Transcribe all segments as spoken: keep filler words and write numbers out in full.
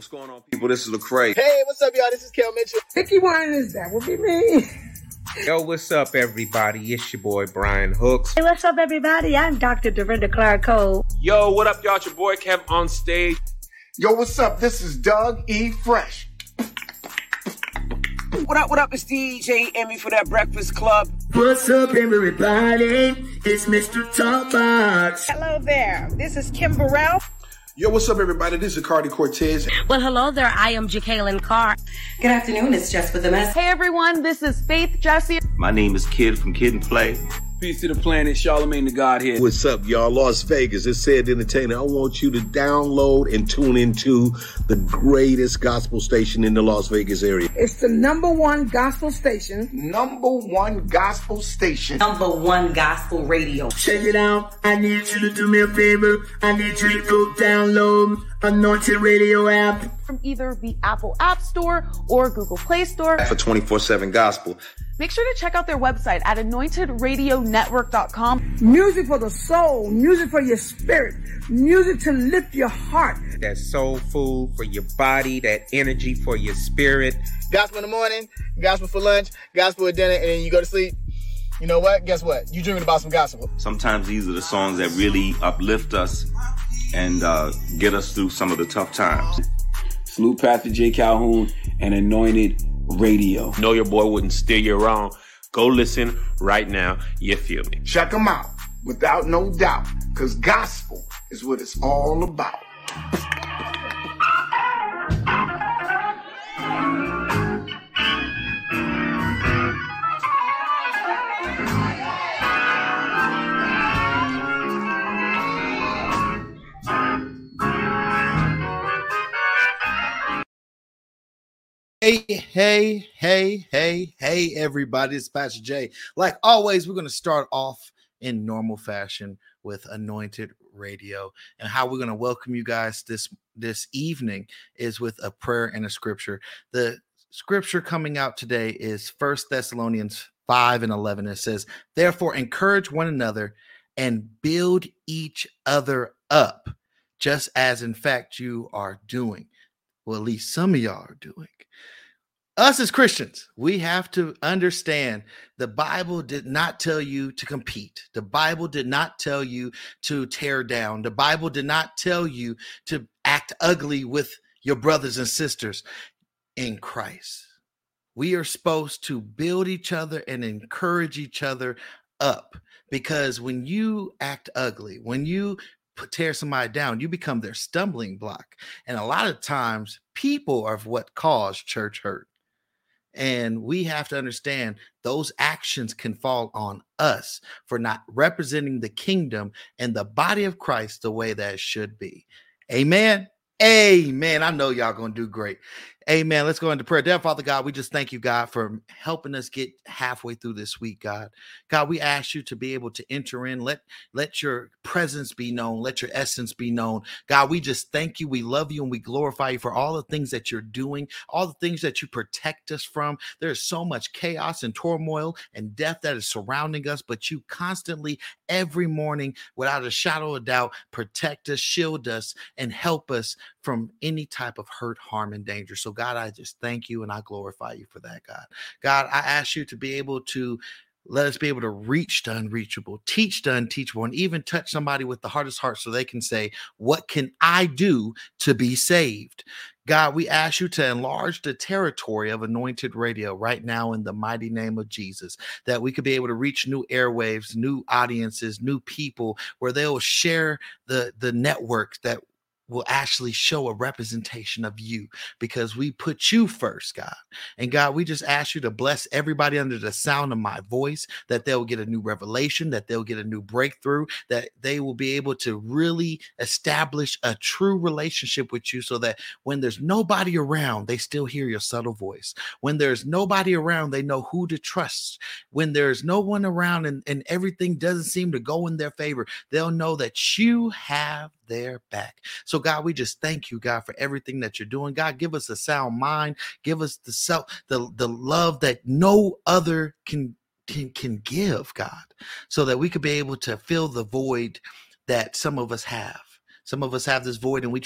What's going on, people? This is Lecrae. Hey, what's up, y'all? This is Kel Mitchell. Vicky Winans, that would be me. Yo, what's up, everybody? It's your boy, Brian Hooks. Hey, what's up, everybody? I'm Doctor Dorinda Clark Cole. Yo, what up, y'all? It's your boy, Kev on stage. Yo, what's up? This is Doug E. Fresh. What up, what up? It's D J Emmy for that Breakfast Club. What's up, everybody? It's Mister Talkbox. Hello there. This is Kim Burrell. Yo, what's up, everybody? This is Cardi Cortez. Well, hello there. I am Jacqueline Carr. Good afternoon. It's Jess with the mess. Hey, everyone. This is Faith Jessie. My name is Kid from Kid and Play. Peace to the planet, Charlemagne the God here. What's up, y'all? Las Vegas, it's Said Entertainer. I want you to download and tune into the greatest gospel station in the Las Vegas area. It's the number one gospel station. Number one gospel station. Number one gospel radio. Check it out. I need you to do me a favor. I need you to go download Anointed Radio app. From either the Apple App Store or Google Play Store. For twenty-four seven Gospel. Make sure to check out their website at anointed radio network dot com. Music for the soul, music for your spirit, music to lift your heart. That soul food for your body, that energy for your spirit. Gospel in the morning, gospel for lunch, gospel at dinner, and then you go to sleep. You know what? Guess what? You dreaming about some gospel. Sometimes these are the songs that really uplift us and uh, get us through some of the tough times. Salute Pastor J. Calhoun and Anointed Radio. Know your boy wouldn't steer you wrong. Go listen right now. You feel me? Check them out, without no doubt, because gospel is what it's all about. Hey, hey, hey, hey, hey, everybody, it's Pastor J. Like always, we're going to start off in normal fashion with Anointed Radio. And how we're going to welcome you guys this, this evening is with a prayer and a scripture. The scripture coming out today is First Thessalonians five and eleven. It says, therefore, encourage one another and build each other up, just as in fact you are doing. Well, at least some of y'all are doing. Us as Christians, we have to understand the Bible did not tell you to compete. The Bible did not tell you to tear down. The Bible did not tell you to act ugly with your brothers and sisters in Christ. We are supposed to build each other and encourage each other up, because when you act ugly, when you tear somebody down, you become their stumbling block. And a lot of times people are what cause church hurt. And we have to understand those actions can fall on us for not representing the kingdom and the body of Christ the way that it should be. Amen. Amen. I know y'all going to do great. Amen. Let's go into prayer. Dear Father God, we just thank you, God, for helping us get halfway through this week, God. God, we ask you to be able to enter in. Let, let your presence be known. Let your essence be known. God, we just thank you. We love you and we glorify you for all the things that you're doing, all the things that you protect us from. There's so much chaos and turmoil and death that is surrounding us, but you constantly, every morning, without a shadow of doubt, protect us, shield us, and help us from any type of hurt, harm, and danger. So God, I just thank you and I glorify you for that, God. God, I ask you to be able to let us be able to reach the unreachable, teach the unteachable, and even touch somebody with the hardest heart so they can say, what can I do to be saved? God, we ask you to enlarge the territory of Anointed Radio right now in the mighty name of Jesus, that we could be able to reach new airwaves, new audiences, new people, where they will share the, the networks that will actually show a representation of you, because we put you first, God. And God, we just ask you to bless everybody under the sound of my voice, that they'll get a new revelation, that they'll get a new breakthrough, that they will be able to really establish a true relationship with you, so that when there's nobody around, they still hear your subtle voice. When there's nobody around, they know who to trust. When there's no one around and, and everything doesn't seem to go in their favor, they'll know that you have their back. So God, we just thank you, God, for everything that you're doing. God, give us a sound mind. Give us the self, the, the love that no other can, can, can give, God, so that we could be able to fill the void that some of us have. Some of us have this void and we try to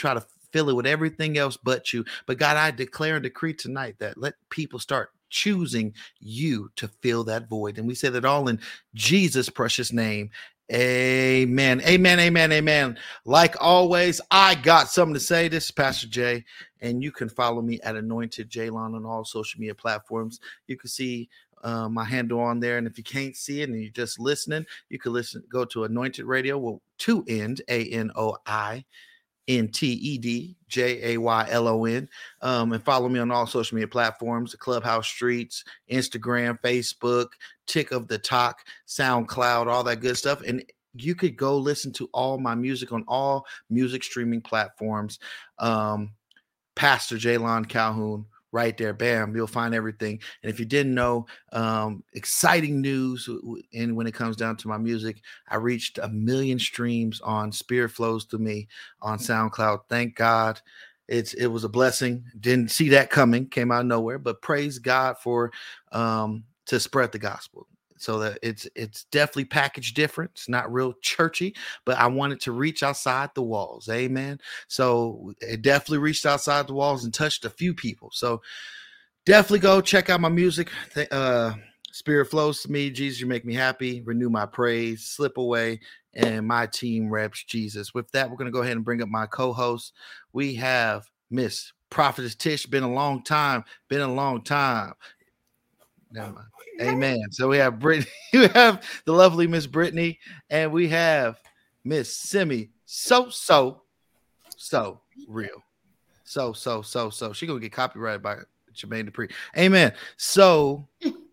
fill it with everything else but you. But God, I declare and decree tonight that let people start choosing you to fill that void. And we say that all in Jesus' precious name. Amen. Amen. Amen. Amen. Like always, I got something to say. This is Pastor Jay, and you can follow me at Anointed Jaylon on all social media platforms. You can see uh, my handle on there. And if you can't see it and you're just listening, you can listen, go to Anointed Radio, well, two end, A N O I N T E D J A Y L O N. Um, and follow me on all social media platforms, the Clubhouse Streets, Instagram, Facebook, Tick of the Talk, SoundCloud, all that good stuff. And you could go listen to all my music on all music streaming platforms. Um, Pastor Jaylon Calhoun, right there, bam, you'll find everything. And if you didn't know, um, exciting news. And when it comes down to my music, I reached a million streams on Spirit Flows Through Me on SoundCloud. Thank God. It's, it was a blessing. Didn't see that coming, came out of nowhere, but praise God for, um, to spread the gospel. So that it's it's definitely packaged different. It's not real churchy, but I wanted to reach outside the walls. Amen. So it definitely reached outside the walls and touched a few people. So definitely go check out my music. Uh, Spirit Flows to Me. Jesus, you make me happy. Renew my praise. Slip Away. And my team reps Jesus. With that, we're going to go ahead and bring up my co-host. We have Miss Prophetess Tish. Been a long time. Been a long time. Never mind. Amen. So we have Brittany, we have the lovely Miss Brittany, and we have Miss Simi. So, so, so real. So, so, so, so. She's going to get copyrighted by Jermaine Dupri. Amen. So,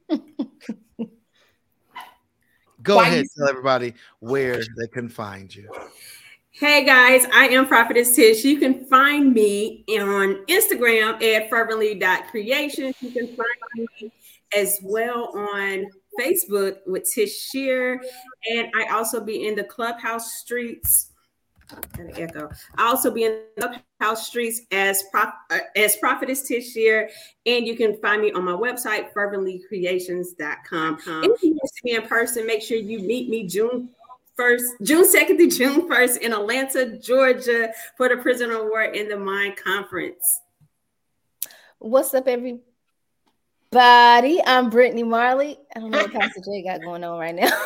go Why ahead, you- tell everybody where they can find you. Hey guys, I am Prophetess Tish. You can find me on Instagram at fervently dot creations. You can find me as well on Facebook with Tish Shear. And I also be in the Clubhouse Streets. Gotta echo. I also be in the Clubhouse Streets as, Prof, uh, as Prophetess Tish Shear. And you can find me on my website, fervently creations dot com. If you want to see me in person, make sure you meet me June first, June second to June first in Atlanta, Georgia for the Prisoner of War in the Mind Conference. What's up, everybody? I'm Brittany Marley. I don't know what Pastor Jay got going on right now.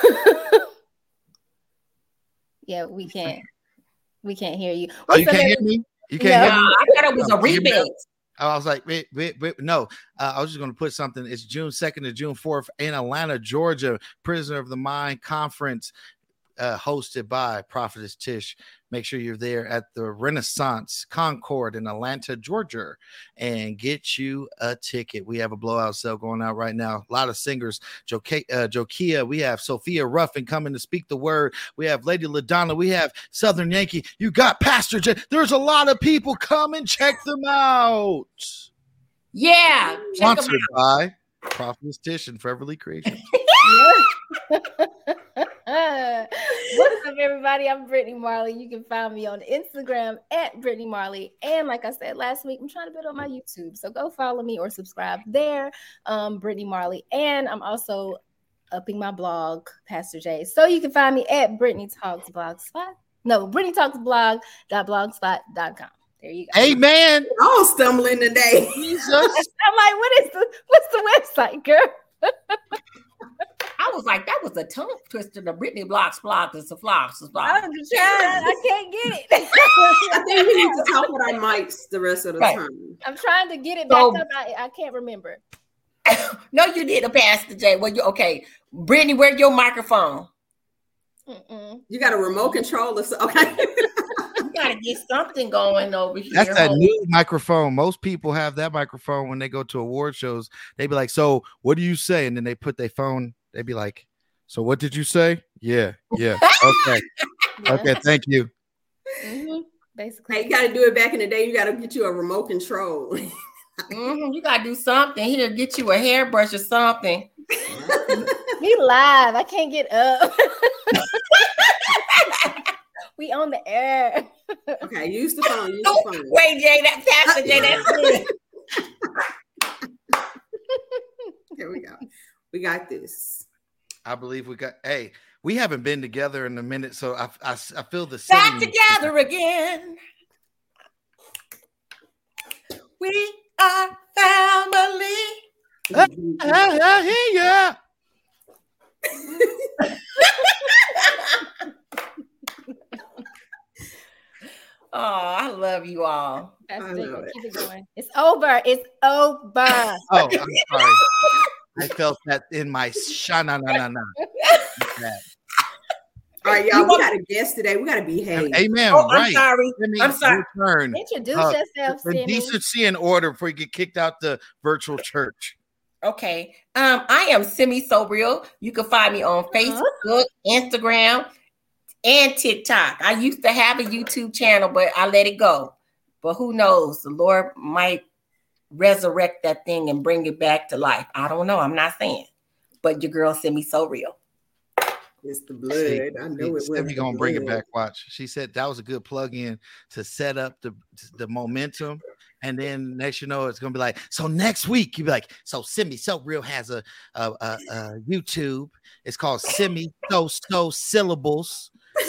Yeah, we can't. We can't hear you. Oh, you can't hear me? You can't No. hear me? I thought it was a remix. I was like, wait, wait, wait. No, uh, I was just going to put something. It's June second to June fourth in Atlanta, Georgia, Prisoner of the Mind Conference, uh, hosted by Prophetess Tish. Make sure you're there at the Renaissance Concord in Atlanta, Georgia, and get you a ticket. We have a blowout sale going out right now. A lot of singers. Jokia, uh, Jokia. We have Sophia Ruffin coming to speak the word. We have Lady LaDonna. We have Southern Yankee. You got Pastor J. There's a lot of people. Come and check them out. Yeah. Check them Sponsored out. by Prophetess Tish and Fervently Creations. What's up, everybody? I'm Brittany Marley. You can find me on Instagram at Brittany Marley. And like I said last week, I'm trying to build up my YouTube. So go follow me or subscribe there, um, Brittany Marley. And I'm also upping my blog, Pastor J. So you can find me at Brittany Talks Blogspot. No, Brittany Talks Blog dot blogspot dot com. There you go. Amen. All stumbling today. Jesus. I'm like, what is the what's the website, girl? I was like, that was a tongue twister. The Brittany blocks block is a flops. I'm trying. I can't get it. I think we need to talk with our mics the rest of the Right. time. I'm trying to get it So- back up. I, I can't remember. No, you did a Pastor J. Well, you okay? Brittany, where's your microphone? Mm-mm. You got a remote control or so. Okay. You gotta get something going over here. That's that homie. new microphone. Most people have that microphone when they go to award shows. They be like, so what do you say? And then they put their phone, they be like, so what did you say? Yeah, yeah. Okay. Yeah. Okay, thank you. Mm-hmm. Basically, Hey, you got to do it back in the day. You got to get you a remote control. Mhm, you gotta do something here. Get you a hairbrush or something. we live. I can't get up. We on the air. Okay, use the phone. Use Oh, the phone. wait, Jay, that Pastor Jay, that's good. Here we go. We got this. I believe we got, hey, we haven't been together in a minute, so I I, I feel the Back city. together again. We are family. Uh, uh, uh, hey, yeah. Oh, I love you all. That's big. Keep it going. It's over. It's over. Oh, I'm sorry. I felt that in my shana na na na. All right, y'all. We got a guest today. We got to behave. Amen. Oh, I'm right. sorry. Simi, I'm sorry. your turn. Introduce Uh, yourself, in Simi. decency and order before you get kicked out the virtual church. Okay. Um, I am Simi So Real. You can find me on Facebook, Instagram, and TikTok. I used to have a YouTube channel, but I let it go. But who knows? The Lord might resurrect that thing and bring it back to life. I don't know. I'm not saying. But your girl Simi So Real. It's the blood. I know it. Simi gonna bring it back. Watch. She said that was a good plug-in to set up the the momentum. And then next, you know, it's gonna be like, so next week you be like, so Simi So Real has a, a, a, a YouTube. It's called Simi So So Syllables.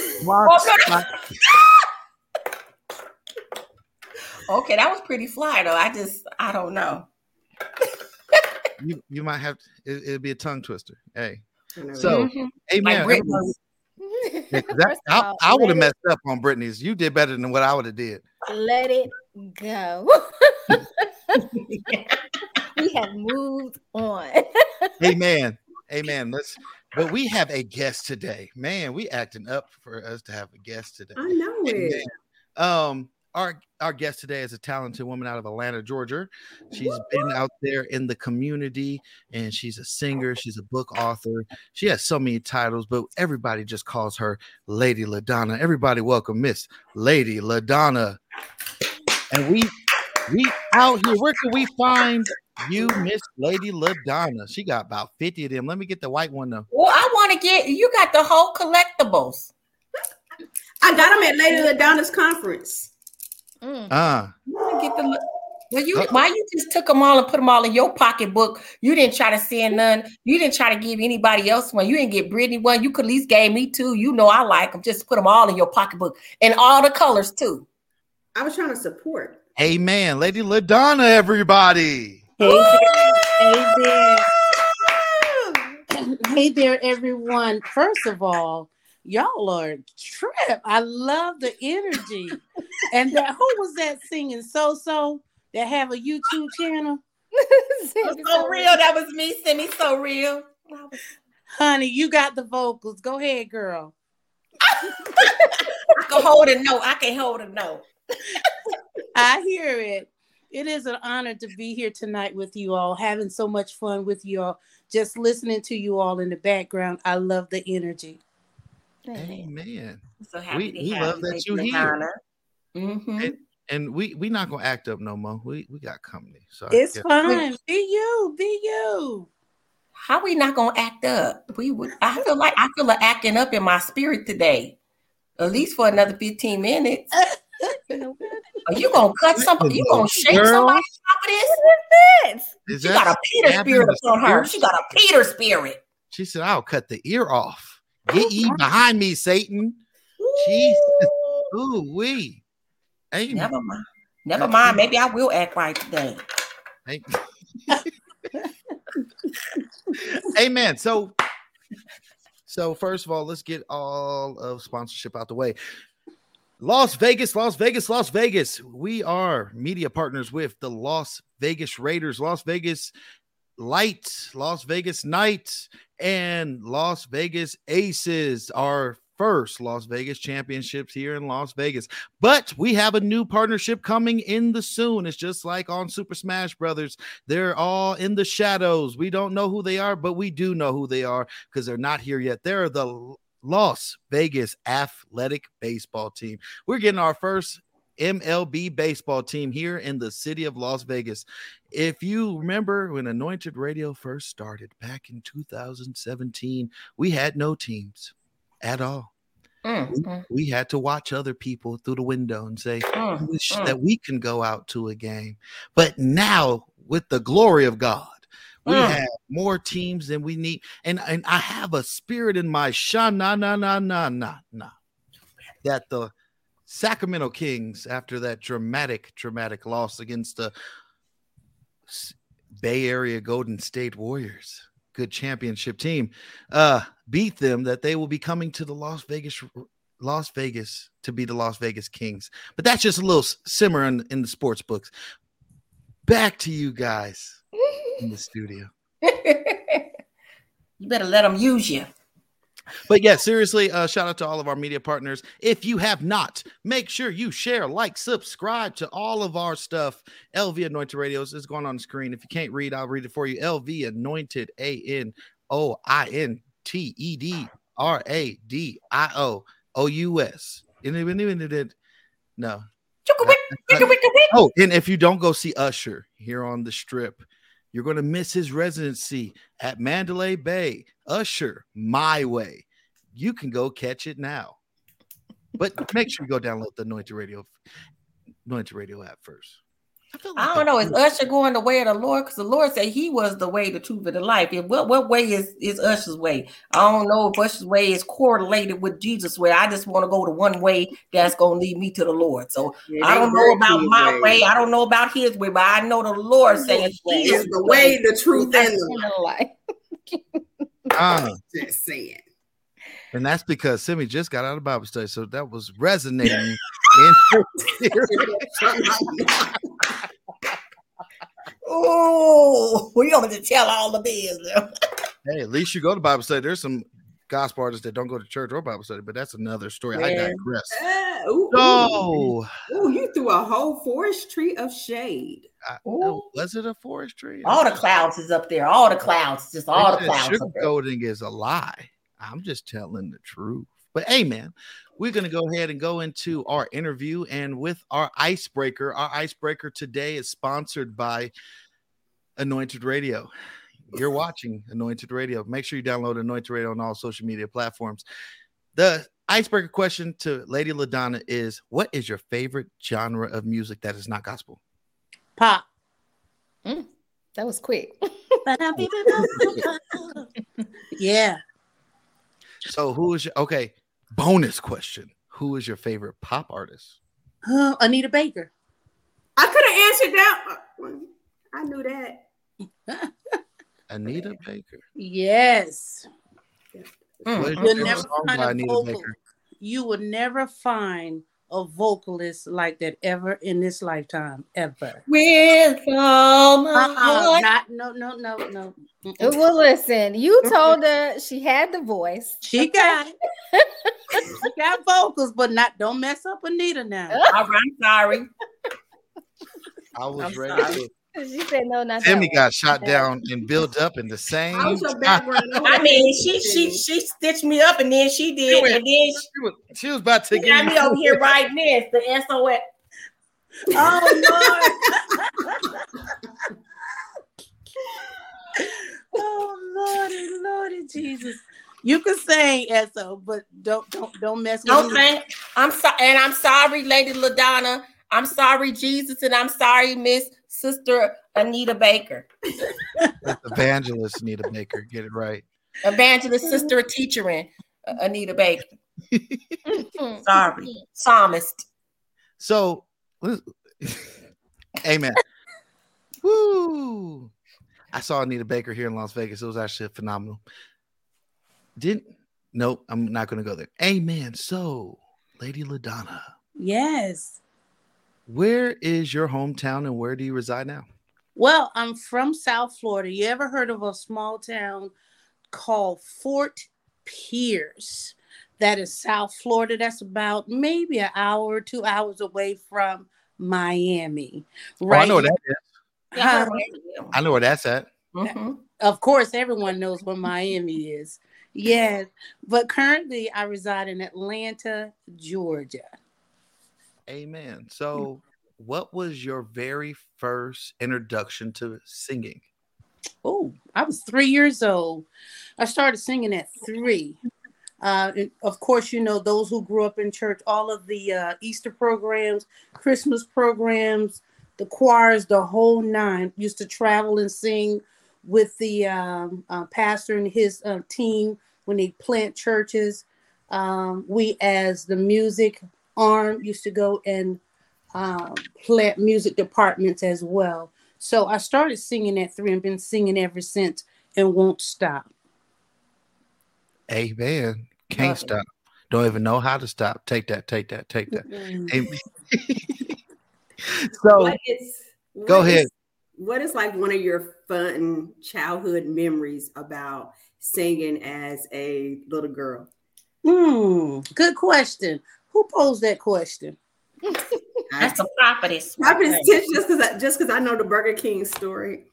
Okay, that was pretty fly though. I just, I don't know. you you might have to, it, it'll be a tongue twister. Hey, so Mm-hmm. amen. Like Yeah, that, I, all, I would have let messed up on Brittany's. You did better than what I would have did. Let it go. We have moved on. Amen. Amen. Let's. But we have a guest today. Man, we acting up for us to have a guest today. I know it. Amen. Um, our our guest today is a talented woman out of Atlanta, Georgia. She's been out there in the community, and she's a singer. She's a book author. She has so many titles, but everybody just calls her Lady LaDonna. Everybody welcome Miss Lady LaDonna. And we we out here. Where can we find you, Miss Lady LaDonna? She got about fifty of them. Let me get the white one though. Well, I want to get you got the whole collectibles. I got them at Lady LaDonna's conference. Mm. Ah, Get the well, you why you just took them all and put them all in your pocketbook? You didn't try to send none. You didn't try to give anybody else one. You didn't get Brittany one. You could at least gave me two. You know I like them. Just put them all in your pocketbook and all the colors too. I was trying to support. amen. Lady LaDonna, everybody. Hey there. Hey there. Hey there, everyone. First of all, y'all are a trip. I love the energy. And that who was that singing so so that have a YouTube channel? So real. That was me, Simi So Real. Honey, you got the vocals. Go ahead, girl. I can hold a note. I can hold a note. I hear it. It is an honor to be here tonight with you all, having so much fun with you all, just listening to you all in the background. I love the energy. Amen. So happy We, to we have love you, that Lady you here. LaDonna. Mm-hmm. And, and we we not gonna act up no more. We we got company. So It's yeah. fun. Be you. Be you. How we not gonna act up? We would. I feel like I feel like acting up in my spirit today, at least for another fifteen minutes. Are you gonna cut somebody? You gonna shake Girl. somebody off of this? Is She that got a Peter stabbing spirit the upon her. spirit? She got a Peter spirit. She said, "I'll cut the ear off. Get ye behind me, Satan." Jesus, ooh wee. Amen. Never mind. Never mind. Maybe I will act right today. Hey. Amen. So, so first of all, let's get all of sponsorship out the way. Las Vegas, Las Vegas, Las Vegas. We are media partners with the Las Vegas Raiders, Las Vegas Light, Las Vegas Knights, and Las Vegas Aces. Our first Las Vegas championships here in Las Vegas. But we have a new partnership coming in the soon. It's just like on Super Smash Brothers. They're all in the shadows. We don't know who they are, but we do know who they are because they're not here yet. They're the Las Vegas Athletic Baseball Team. We're getting our first M L B baseball team here in the city of Las Vegas. If you remember when Anointed Radio first started back in two thousand seventeen, we had no teams at all. Mm, we, mm. we had to watch other people through the window and say Mm, "I wish mm. that we can go out to a game." But now, with the glory of God, we Mm. have more teams than we need. And, and I have a spirit in my sha na na na na na na that the Sacramento Kings, after that dramatic, dramatic loss against the Bay Area Golden State Warriors, good championship team, uh, beat them, that they will be coming to the Las Vegas, Las Vegas to be the Las Vegas Kings. But that's just a little simmer in, in the sports books. Back to you guys in the studio. You better let them use you. But yeah, seriously, uh, shout out to all of our media partners. If you have not, make sure you share, like, subscribe to all of our stuff. L V Anointed Radios is going on the screen. If you can't read, I'll read it for you. L V Anointed, A N O I N T E D R A D I O O U S. No. Oh, and if you don't go see Usher here on the Strip, you're going to miss his residency at Mandalay Bay. Usher, My Way. You can go catch it now. But make sure you go download the Anointed Radio, Anointed Radio app first. I, feel like I don't know. Is Usher going the way of the Lord? Because the Lord said he was the way, the truth, and the life. And what, what way is, is Usher's way? I don't know if Usher's way is correlated with Jesus' way. I just want to go to one way that's going to lead me to the Lord. So yeah, I don't know about my way. way. I don't know about his way, but I know the Lord says he is the way, the truth, and the life. uh, just saying. And that's because Simi just got out of Bible study, so that was resonating in her Oh, we going to tell all the business. Hey, at least you go to Bible study. There's some gospel artists that don't go to church or Bible study, but that's another story. Man. I digress. Uh, ooh, so, ooh, you threw a whole forestry of shade. I, oh, was it a forestry? All the clouds is up there. All the clouds, just all the clouds. Sugarcoating is a lie. I'm just telling the truth. But hey, man, we're going to go ahead and go into our interview. And with our icebreaker, our icebreaker today is sponsored by Anointed Radio. You're watching Anointed Radio. Make sure you download Anointed Radio on all social media platforms. The icebreaker question to Lady LaDonna is, what is your favorite genre of music that is not gospel? Pop. Mm, that was quick. Yeah. So who is your, okay, bonus question. Who is your favorite pop artist? Uh, Anita Baker. I could have answered that. I knew that. Anita Baker. Yes. Mm. You'll never find a vocal, you will never find a vocalist like that ever in this lifetime, ever. With all my uh-uh, heart. Not, no, no, no, no. Mm-mm. Well, listen, you told her she had the voice. She got it. She got vocals, but not. Don't mess up Anita now. All right, I'm sorry. I was I'm ready sorry. to. She said no, not Timmy that got shot down and built up in the same. I mean, she she she stitched me up, and then she did, she went, and then she, she, was, she was about to get me over here writing this, the S O S. Oh Lord! Oh Lordy, Lordy Jesus! You can sing S O, but don't don't don't mess with. Don't think I'm sorry, and I'm sorry, Lady LaDonna. I'm sorry, Jesus, and I'm sorry, Miss Sister Anita Baker. Evangelist Anita Baker, get it right. Evangelist Sister Teacherin uh, Anita Baker. Sorry, psalmist. So, amen. Woo! I saw Anita Baker here in Las Vegas. It was actually phenomenal. Didn't? Nope, I'm not going to go there. Amen. So, Lady LaDonna. Yes. Where is your hometown and where do you reside now? Well, I'm from South Florida. You ever heard of a small town called Fort Pierce? That is South Florida. That's about maybe an hour or two hours away from Miami. Right? Oh, I know where that is. Huh? I know where that's at. Mm-hmm. Of course, everyone knows where Miami is. Yes, but currently I reside in Atlanta, Georgia. Amen. So, what was your very first introduction to singing? Oh, I was three years old. I started singing at three. Uh, and of course, you know, those who grew up in church, all of the uh, Easter programs, Christmas programs, the choirs, the whole nine, used to travel and sing with the um, uh, pastor and his uh, team when they plant churches. Um, we, as the music arm, used to go and um, plant music departments as well. So I started singing at three and been singing ever since and won't stop. Amen. Can't Love stop. Don't even know how to stop. Take that, take that, take that. Mm. Amen. So What is, what go ahead. is- what is like one of your fun childhood memories about singing as a little girl? Hmm. Good question. Who posed that question? That's a prophetess. Prophetess Tish, just because I, just because I know the Burger King story.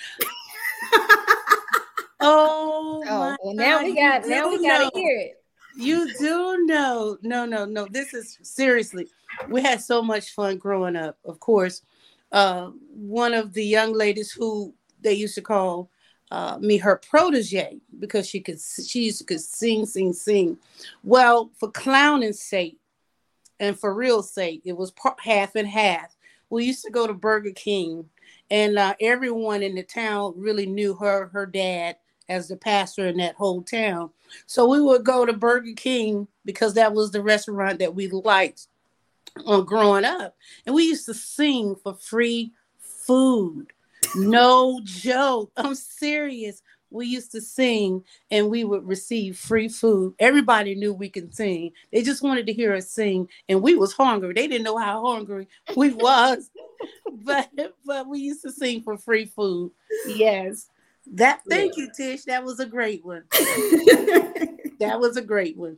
Oh, Oh, my well, now God, we got you now do we gotta know. hear it. You do know. No, no, no. This is seriously. We had so much fun growing up. Of course, uh, one of the young ladies who they used to call uh, me her protege because she could she used to could sing, sing, sing. Well, for clowning's sake and for real sake, it was part, half and half. We used to go to Burger King, and uh, everyone in the town really knew her, her dad, as the pastor in that whole town. So we would go to Burger King because that was the restaurant that we liked on growing up. And we used to sing for free food. No joke. I'm serious. We used to sing and we would receive free food. Everybody knew we could sing. They just wanted to hear us sing. And we was hungry. They didn't know how hungry we was. but but we used to sing for free food. Yes. That thank you, Tish. That was a great one. That was a great one.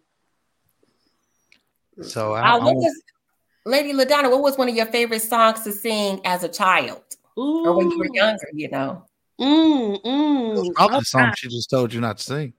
So I, Uh, what was, Lady LaDonna, what was one of your favorite songs to sing as a child? Ooh. Or when you were younger, you know? Mm, mm. probably the song Okay. she just told you not to sing.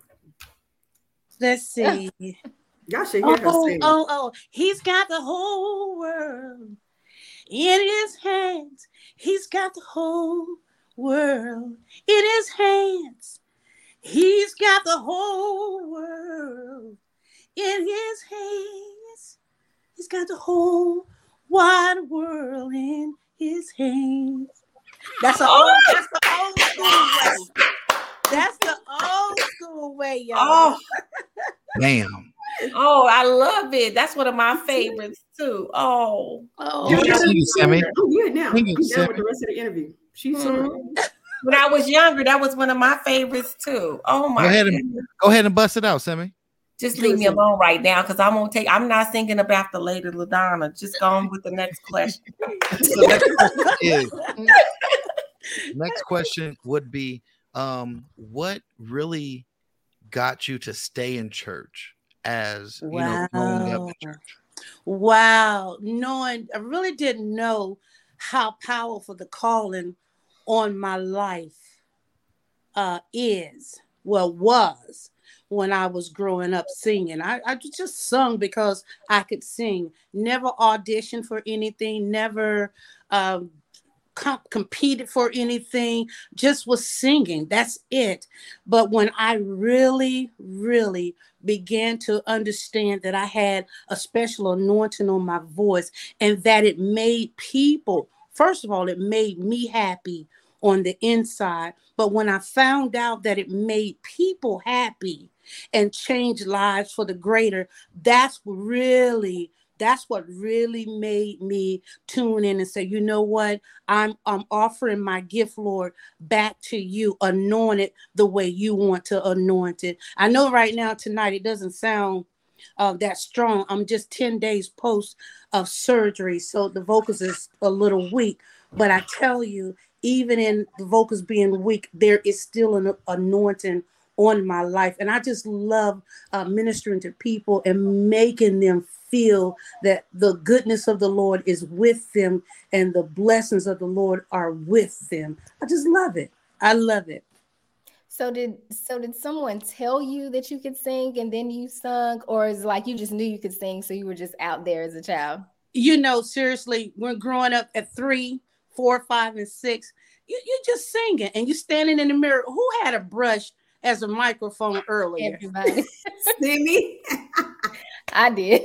Let's see. Y'all should hear her Oh, sing. oh, oh. He's got the whole world in his hands. He's got the whole world in his hands. He's got the whole world in his hands. He's got the whole wide world in his hands. That's a old, that's the old school way. That's the old school way, y'all. Oh, Damn. oh, I love it. That's one of my favorites too. Oh, oh. You can sing it, Sammy. I'm good now. I'm Sing it, down Sammy. with the rest of the interview. She's Mhm. When I was younger, that was one of my favorites too. Oh my Go ahead and goodness. go ahead and bust it out, Sammy. Just leave me alone right now because I'm gonna take. I'm not thinking about the Lady LaDonna. Just go on with the next question. So next question is next question would be um what really got you to stay in church as you know growing up Wow. in church? Wow. Knowing, I really didn't know how powerful the calling on my life uh, is, well, was when I was growing up singing. I, I just sung because I could sing. Never auditioned for anything, never um, com- competed for anything, just was singing. That's it. But when I really, really began to understand that I had a special anointing on my voice and that it made people, first of all, it made me happy on the inside. But when I found out that it made people happy and changed lives for the greater, that's really, that's what really made me tune in and say, you know what? I'm I'm offering my gift, Lord, back to you. Anoint it the way you want to anoint it. I know right now tonight it doesn't sound uh, that strong. I'm just ten days post of surgery, so the vocals is a little weak. But I tell you, even in the vocals being weak, there is still an anointing on my life. And I just love uh, ministering to people and making them feel that the goodness of the Lord is with them and the blessings of the Lord are with them. I just love it. I love it. So did so did someone tell you that you could sing and then you sung, or is it like you just knew you could sing, so you were just out there as a child? You know, seriously, when growing up at three, four, five, and six, you, you're just singing and you're standing in the mirror. Who had a brush as a microphone earlier? Everybody. See me? I did.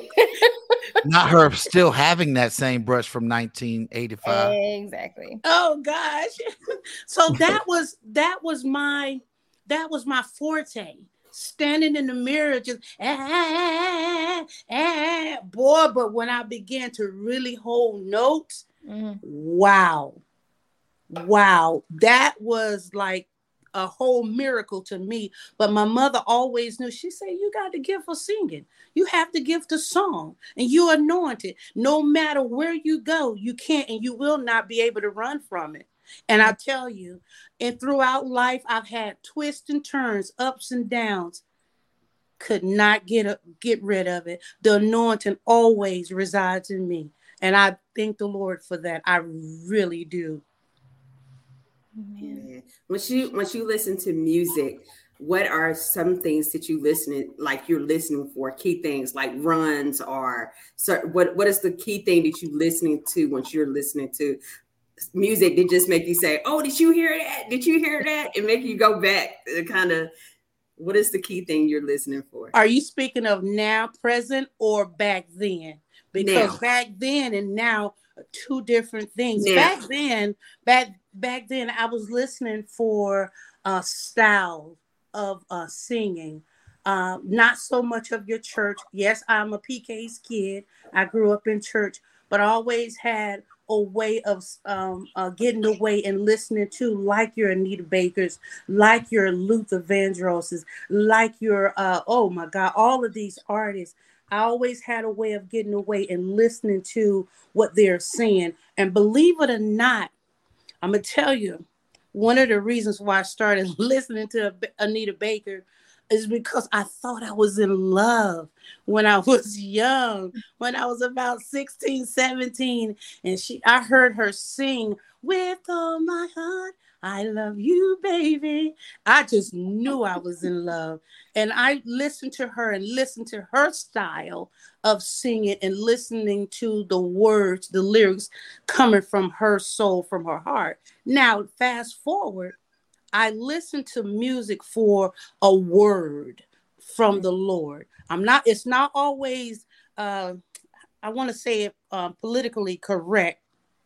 Not her still having that same brush from nineteen eighty-five. Exactly. Oh gosh. So that was that was my that was my forte. Standing in the mirror, just ah, ah, ah, boy. But when I began to really hold notes, mm-hmm. wow, wow, that was like a whole miracle to me. But my mother always knew. She said, you got the gift for singing. You have the gift of song, and you're anointed. No matter where you go, you can't and you will not be able to run from it. And I tell you, and throughout life, I've had twists and turns, ups and downs. Could not get a, get rid of it. The anointing always resides in me. And I thank the Lord for that. I really do. Yeah. Once you once you listen to music, what are some things that you listening like you're listening for? Key things like runs or so what what is the key thing that you're listening to once you're listening to music that just make you say, oh, did you hear that? Did you hear that? And make you go back to kind of what is the key thing you're listening for? Are you speaking of now, present, or back then? Because now. Back then and now are two different things. Now. Back then, back back then, I was listening for a style of uh, singing. Uh, not so much of your church. Yes, I'm a P K's kid. I grew up in church, but I always had a way of um, uh, getting away and listening to, like your Anita Bakers, like your Luther Vandrosses, like your, uh, oh my God, all of these artists. I always had a way of getting away and listening to what they're saying. And believe it or not, I'm going to tell you, one of the reasons why I started listening to Anita Baker is because I thought I was in love when I was young, when I was about sixteen, seventeen. And she, I heard her sing, with all my heart, I love you, baby. I just knew I was in love. And I listened to her and listened to her style of singing and listening to the words, the lyrics coming from her soul, from her heart. Now, fast forward, I listen to music for a word from the Lord. I'm not, it's not always, uh, I want to say it uh, politically correct.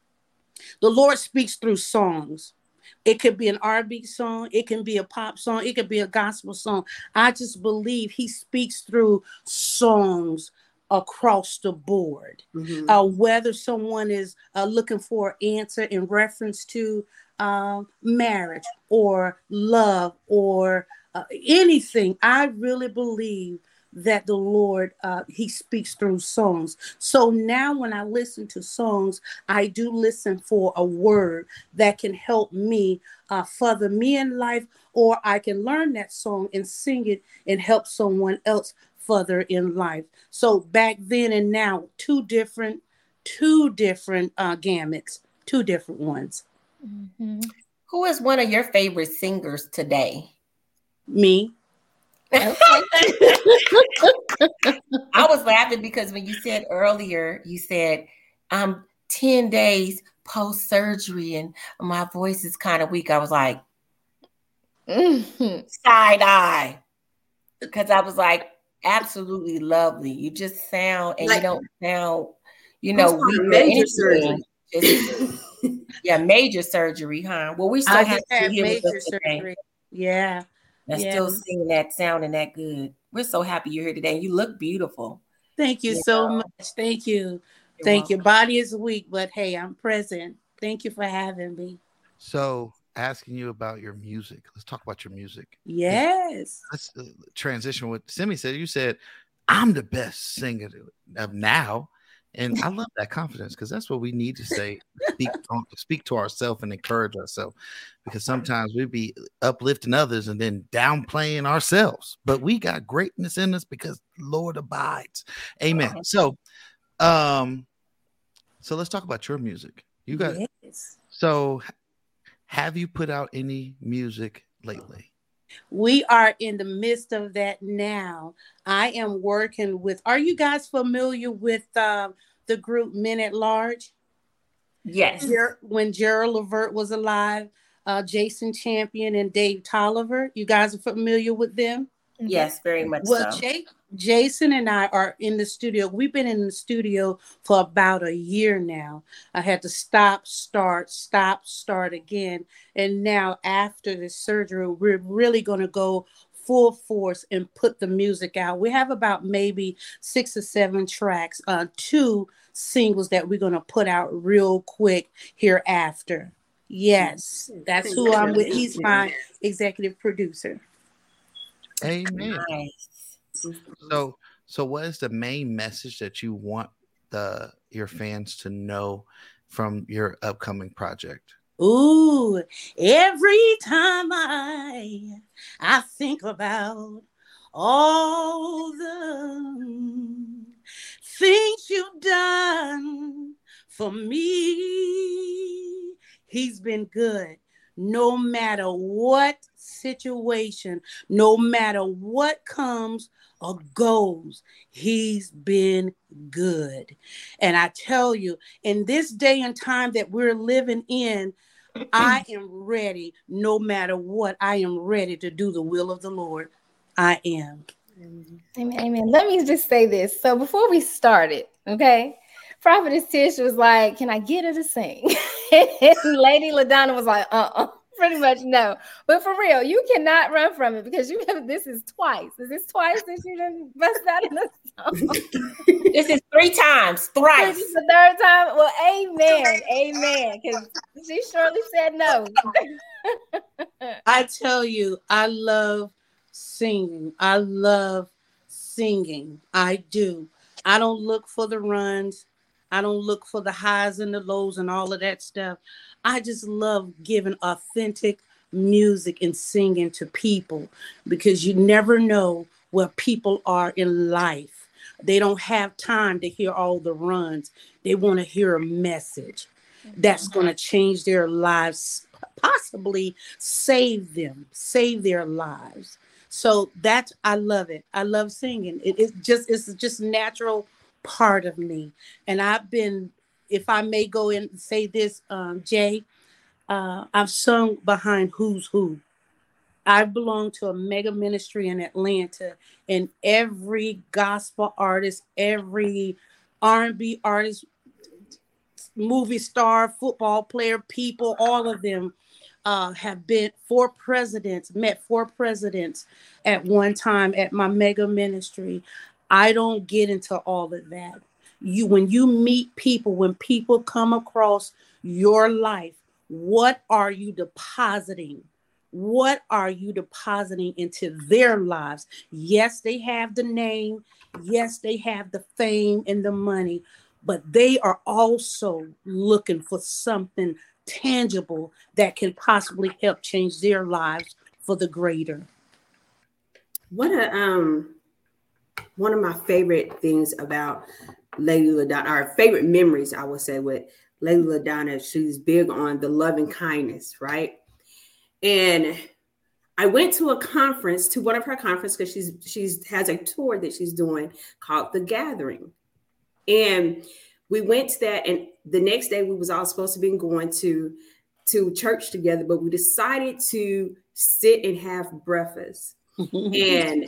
The Lord speaks through songs. It could be an R and B song. It can be a pop song. It could be a gospel song. I just believe he speaks through songs across the board. Mm-hmm. Uh, whether someone is uh, looking for an answer in reference to uh, marriage or love or uh, anything, I really believe that the Lord, uh, he speaks through songs. So now when I listen to songs, I do listen for a word that can help me uh, further me in life, or I can learn that song and sing it and help someone else further in life. So back then and now, two different, two different uh, gamuts, two different ones. Mm-hmm. Who is one of your favorite singers today? Me. Okay. I was laughing because when you said earlier, you said I'm ten days post surgery and my voice is kind of weak. I was like, mm-hmm. Side eye, because I was like, absolutely lovely. You just sound, and like, you don't sound, you know, weak. Major surgery. Just, yeah, major surgery, huh? Well, we still I have to hear major surgery. Yeah. And yeah. Still singing that sound and that good. We're so happy you're here today. You look beautiful. Thank you, you so know? much. Thank you. You're Thank welcome. you. Body is weak, but hey, I'm present. Thank you for having me. So, asking you about your music. Let's talk about your music. Yes. Let's, let's uh, transition with Simi said. You said, I'm the best singer of now. And I love that confidence, because that's what we need to say, speak, speak to ourselves and encourage ourselves, because sometimes we be uplifting others and then downplaying ourselves. But we got greatness in us because Lord abides. Amen. So, um, so let's talk about your music. You got yes. So have you put out any music lately? We are in the midst of that now. I am working with, are you guys familiar with uh, the group Men at Large? Yes. Ger- when Gerald Levert was alive, uh, Jason Champion and Dave Tolliver, you guys are familiar with them? Yes, very much well, so. Jay- Jason and I are in the studio. We've been in the studio for about a year now. I had to stop, start, stop, start again. And now after the surgery, we're really going to go full force and put the music out. We have about maybe six or seven tracks, uh, two singles that we're going to put out real quick hereafter. Yes, that's who I'm with. He's my executive producer. Amen. Nice. So, so what is the main message that you want the your fans to know from your upcoming project? Ooh, every time I I think about all the things you've done for me, he's been good. No matter what situation, no matter what comes or goes, he's been good. And I tell you, in this day and time that we're living in, I am ready. No matter what, I am ready to do the will of the Lord. I am. Amen. Amen. Let me just say this. So before we started, okay, Prophetess Tish was like, "Can I get her to sing?" And Lady LaDonna was like, "Uh-uh." Pretty much no, but for real, you cannot run from it because you have. This is twice. Is this twice that you done bust out in the song? This is three times, thrice. This is the third time. Well, amen, amen. Because she surely said no. I tell you, I love singing. I love singing. I do. I don't look for the runs. I don't look for the highs and the lows and all of that stuff. I just love giving authentic music and singing to people because you never know where people are in life. They don't have time to hear all the runs. They want to hear a message that's going to change their lives, possibly save them, save their lives. So that's, I love it. I love singing. It, it's just, it's just natural part of me. And I've been, if I may go in and say this, um, Jay, uh, I've sung behind Who's Who. I belong to a mega ministry in Atlanta, and every gospel artist, every R and B artist, movie star, football player, people, all of them uh, have been four presidents, met four presidents at one time at my mega ministry. I don't get into all of that. You, when you meet people, when people come across your life, what are you depositing? What are you depositing into their lives? Yes, they have the name. Yes, they have the fame and the money, but they are also looking for something tangible that can possibly help change their lives for the greater. What a um, one of my favorite things about Lady LaDonna, our favorite memories, I would say, with Lady LaDonna, she's big on the love and kindness, right? And I went to a conference, to one of her conferences, because she's she's has a tour that she's doing called The Gathering. And we went to that, and the next day we was all supposed to be going to, to church together, but we decided to sit and have breakfast. And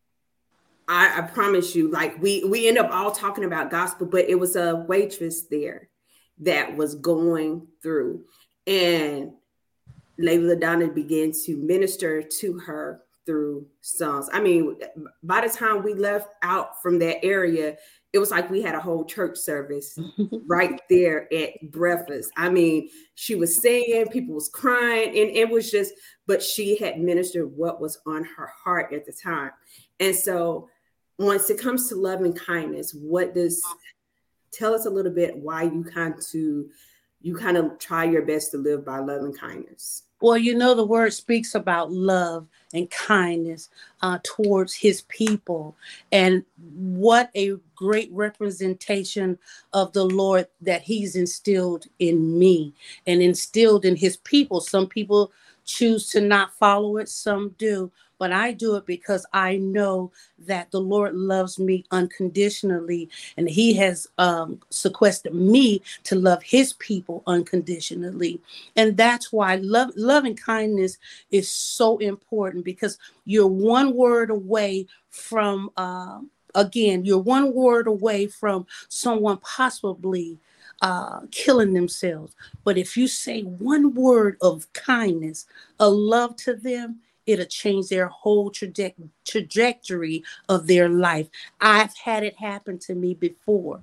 I, I promise you, like we we end up all talking about gospel, but it was a waitress there that was going through, and Lady LaDonna began to minister to her through songs. I mean, by the time we left out from that area, it was like we had a whole church service right there at breakfast. I mean, she was singing, people was crying, and it was just, but she had ministered what was on her heart at the time. And so once it comes to love and kindness, what does, tell us a little bit why you kind of, you kind of try your best to live by love and kindness. Well, you know, the word speaks about love and kindness uh, towards his people. And what a great representation of the Lord that he's instilled in me and instilled in his people. Some people choose to not follow it, some do. But I do it because I know that the Lord loves me unconditionally, and he has um, sequestered me to love his people unconditionally. And that's why love, love and kindness is so important, because you're one word away from, uh, again, you're one word away from someone possibly uh, killing themselves. But if you say one word of kindness, a love to them, it'll change their whole traje- trajectory of their life. I've had it happen to me before.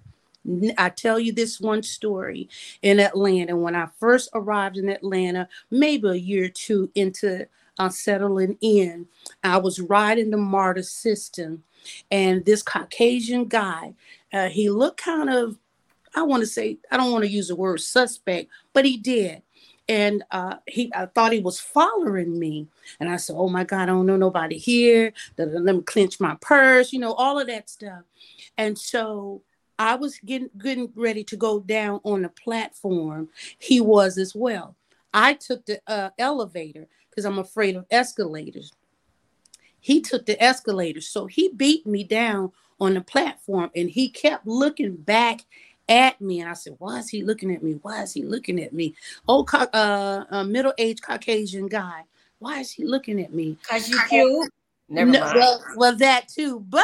I tell you this one story in Atlanta. When I first arrived in Atlanta, maybe a year or two into uh, settling in, I was riding the MARTA system, and this Caucasian guy, uh, he looked kind of, I want to say, I don't want to use the word suspect, but he did. And uh, he, I thought he was following me. And I said, oh my God, I don't know nobody here. Let me clench my purse, you know, all of that stuff. And so I was getting, getting ready to go down on the platform. He was as well. I took the uh, elevator because I'm afraid of escalators. He took the escalator. So he beat me down on the platform, and he kept looking back at me. And I said, why is he looking at me? Why is he looking at me? Oh, uh, a middle-aged Caucasian guy. Why is he looking at me? Because you cute. Never no, mind. Well, well, that too. But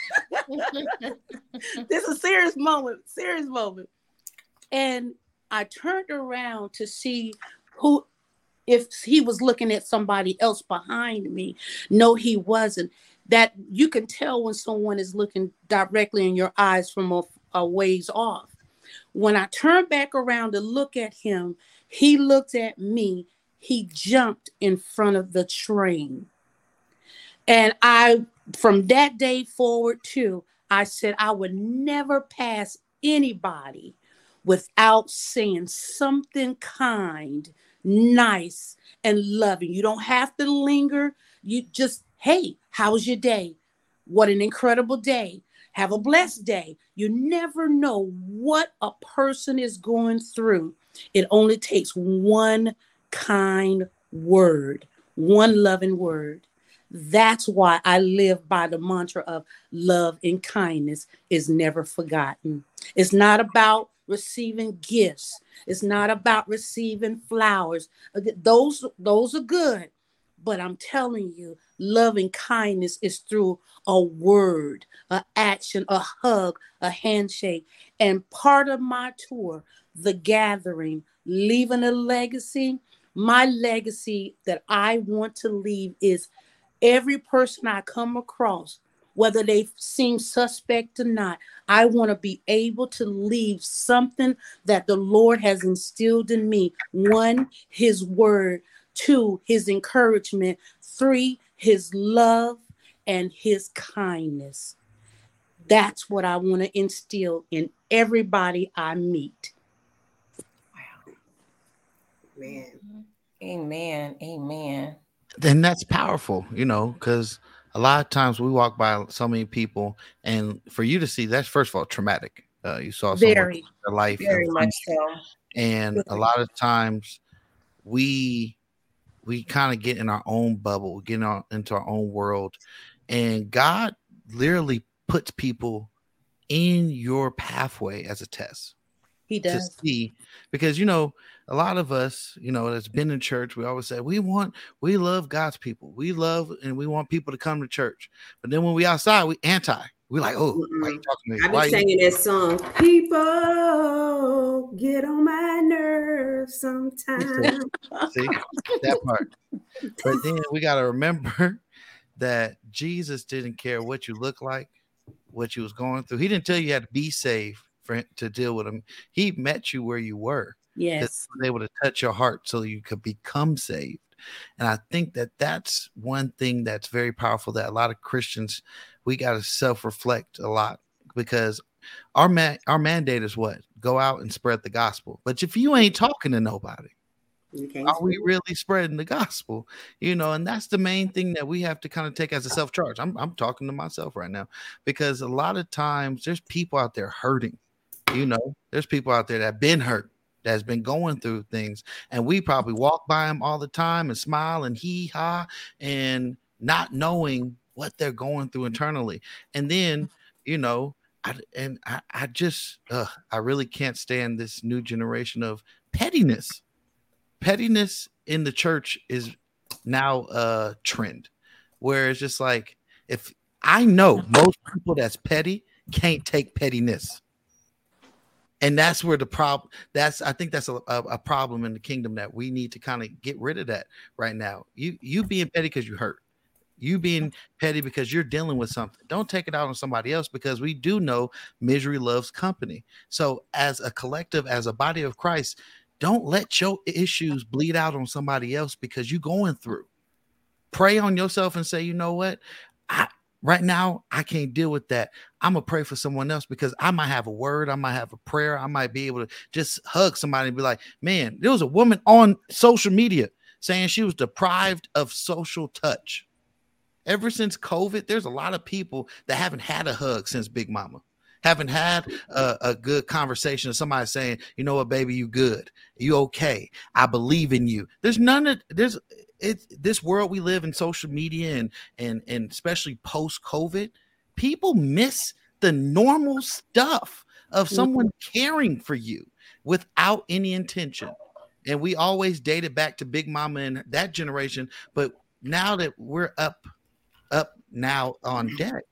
this is a serious moment, serious moment. And I turned around to see who, if he was looking at somebody else behind me. No, he wasn't. That you can tell when someone is looking directly in your eyes from a, a ways off. When I turned back around to look at him, he looked at me. He jumped in front of the train. And I, from that day forward too, I said I would never pass anybody without saying something kind, nice, and loving. You don't have to linger. You just, hey, how's your day? What an incredible day. Have a blessed day. You never know what a person is going through. It only takes one kind word, one loving word. That's why I live by the mantra of love and kindness is never forgotten. It's not about receiving gifts. It's not about receiving flowers. Those, those are good. But I'm telling you, love and kindness is through a word, an action, a hug, a handshake. And part of my tour, The Gathering, leaving a legacy, my legacy that I want to leave is every person I come across, whether they seem suspect or not, I want to be able to leave something that the Lord has instilled in me. One, his word. Two, his encouragement. Three, his love and his kindness. That's what I want to instill in everybody I meet. Wow. Man. Amen. Amen. Then that's powerful, you know, because a lot of times we walk by so many people, and for you to see, that's first of all traumatic. Uh, you saw someone Very, their life, very much so. And a lot of times we we kind of get in our own bubble, get in our, into our own world, and God literally puts people in your pathway as a test. He does. To see, because you know, a lot of us, you know, that's been in church, we always say we want, we love God's people, we love, and we want people to come to church. But then when we outside, we anti. We're like, oh, Mm-mm. why are you talking to me? I've Why been you- singing that song. People get on my nerves sometimes. See that part. But then we got to remember that Jesus didn't care what you look like, what you was going through. He didn't tell you you had to be saved for him to deal with him. He met you where you were. Yes. He was able to touch your heart so you could become saved. And I think that that's one thing that's very powerful that a lot of Christians, we got to self-reflect a lot, because our man, our mandate is what? Go out and spread the gospel. But if you ain't talking to nobody, are we really spreading the gospel? You know, and that's the main thing that we have to kind of take as a self-charge. I'm, I'm talking to myself right now, because a lot of times there's people out there hurting. You know, there's people out there that have been hurt, that's been going through things, and we probably walk by them all the time and smile and hee-haw and not knowing what they're going through internally. And then, you know, I, and I, I just, uh, I really can't stand this new generation of pettiness. Pettiness in the church is now a trend, where it's just like, if I know most people that's petty can't take pettiness. And that's where the problem, that's, I think that's a, a, a problem in the kingdom that we need to kind of get rid of that right now. You, you being petty because you hurt. You being petty because you're dealing with something. Don't take it out on somebody else, because we do know misery loves company. So as a collective, as a body of Christ, don't let your issues bleed out on somebody else because you're going through. Pray on yourself and say, you know what? I, right now, I can't deal with that. I'm going to pray for someone else, because I might have a word. I might have a prayer. I might be able to just hug somebody and be like, man, there was a woman on social media saying she was deprived of social touch. Ever since COVID, there's a lot of people that haven't had a hug since Big Mama, haven't had a, a good conversation of somebody saying, you know what, baby, you good. You okay. I believe in you. There's none of there's it's this world we live in, social media and and and especially post COVID, people miss the normal stuff of someone caring for you without any intention. And we always dated back to Big Mama and that generation. But now that we're up, up now on deck,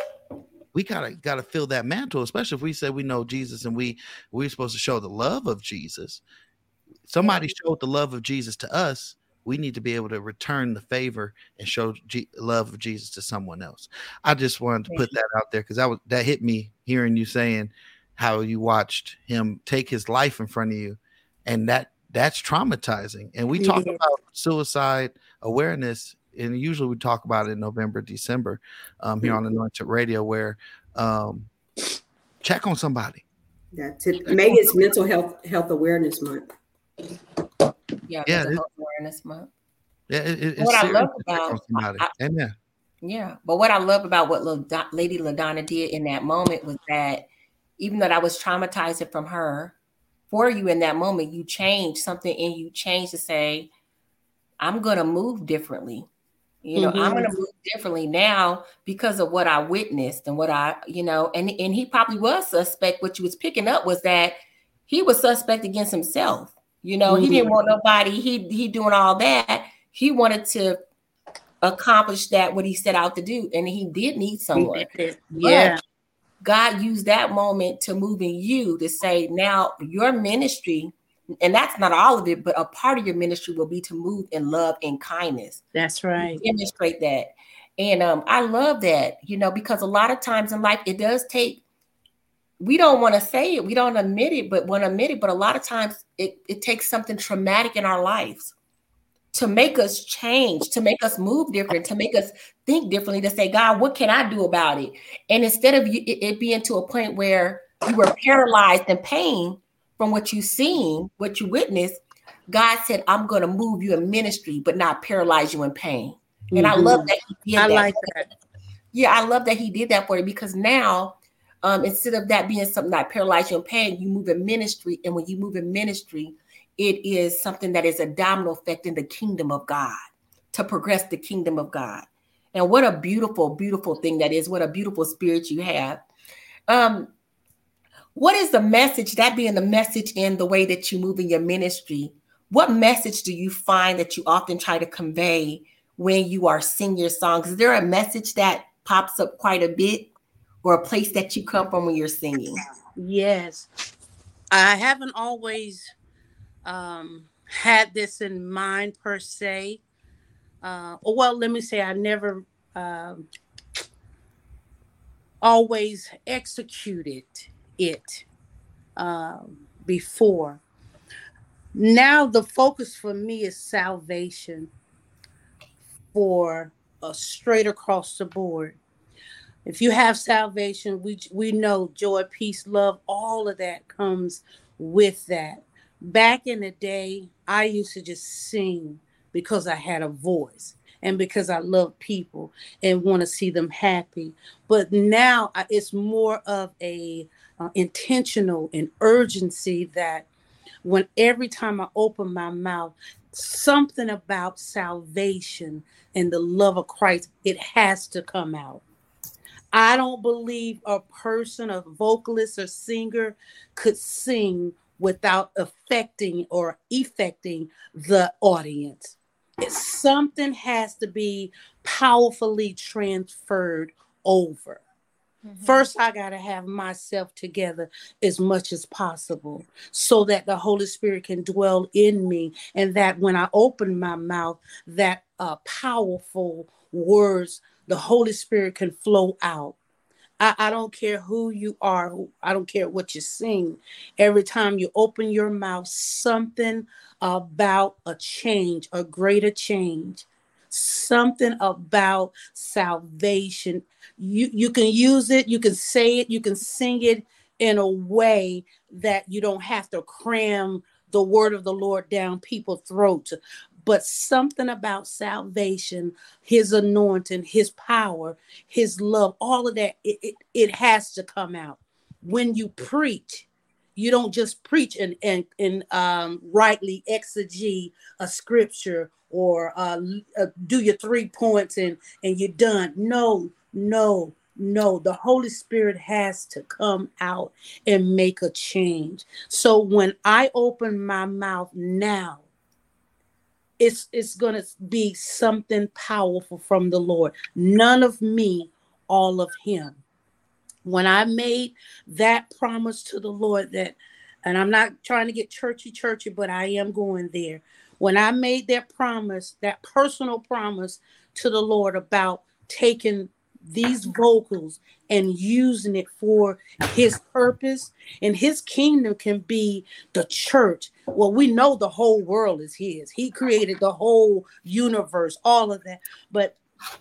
we gotta gotta fill that mantle, especially if we say we know Jesus and we we're supposed to show the love of Jesus. Somebody showed the love of Jesus to us. We need to be able to return the favor and show G- love of Jesus to someone else. I just wanted to put that out there because that was that hit me hearing you saying how you watched him take his life in front of you, and that that's traumatizing. And we talk Yeah. about suicide awareness, and usually we talk about it in November, December, um, here on Anointed Radio, where um, check on somebody. That's it. Maybe it's Mental Health Health Awareness Month. Yeah, Yeah, Mental it- Health Awareness Month. Yeah, it, it- it's What I serious love to check on about- somebody. I- Amen. Yeah, but what I love about what Lil Don- Lady LaDonna did in that moment was that even though that was traumatizing from her, for you in that moment, you changed something and you changed to say, I'm going to move differently. You know, I'm Mhm. going to move differently now because of what I witnessed and what I, you know, and, and he probably was suspect. What you was picking up was that he was suspect against himself. You know, he didn't want nobody, he, he doing all that. He wanted to accomplish that, what he set out to do. And he did need someone. Yeah. But God used that moment to move in you to say, now your ministry, and that's not all of it, but a part of your ministry will be to move in love and kindness. That's right. Demonstrate that. And um, I love that, you know, because a lot of times in life, it does take, we don't want to say it, we don't admit it, but want to admit it, but a lot of times it, it takes something traumatic in our lives to make us change, to make us move different, to make us think differently, to say, God, what can I do about it? And instead of you, it, it being to a point where you were paralyzed in pain from what you've seen, what you witnessed, God said, I'm going to move you in ministry, but not paralyze you in pain. And I Mhm. love that he did I that. like that. Yeah, I love that he did that for you, because now, um, instead of that being something that paralyzes you in pain, you move in ministry. And when you move in ministry, it is something that is a domino effect in the kingdom of God, to progress the kingdom of God. And what a beautiful, beautiful thing that is. What a beautiful spirit you have. Um, what is the message, that being the message in the way that you move in your ministry? What message do you find that you often try to convey when you are singing your songs? Is there a message that pops up quite a bit, or a place that you come from when you're singing? Yes. I haven't always um, had this in mind per se. Uh, or well, let me say I never um, always executed it um, before. Now the focus for me is salvation for uh, straight across the board. If you have salvation, we we know joy, peace, love, all of that comes with that. Back in the day, I used to just sing because I had a voice and because I love people and want to see them happy. But now I- it's more of a uh, intentional and urgency that when every time I open my mouth, something about salvation and the love of Christ, it has to come out. I don't believe a person, a vocalist or singer could sing without affecting or affecting the audience. It's, something has to be powerfully transferred over. Mm-hmm. First, I got to have myself together as much as possible so that the Holy Spirit can dwell in me, and that when I open my mouth, that uh, powerful words, the Holy Spirit can flow out. I, I don't care who you are. I don't care what you sing. Every time you open your mouth, something about a change, a greater change, something about salvation. You, you can use it, you can say it, you can sing it in a way that you don't have to cram the word of the Lord down people's throats. But something about salvation, his anointing, his power, his love, all of that, it, it, it has to come out. When you preach, you don't just preach and, and, and um, rightly exegete a scripture or uh, uh, do your three points and, and you're done. No, no, no. The Holy Spirit has to come out and make a change. So when I open my mouth now, It's, it's going to be something powerful from the Lord. None of me, all of him. When I made that promise to the Lord that, and I'm not trying to get churchy, churchy, but I am going there. When I made that promise, that personal promise to the Lord about taking these vocals and using it for his purpose, and his kingdom can be the church. Well, we know the whole world is his. He created the whole universe, all of that. But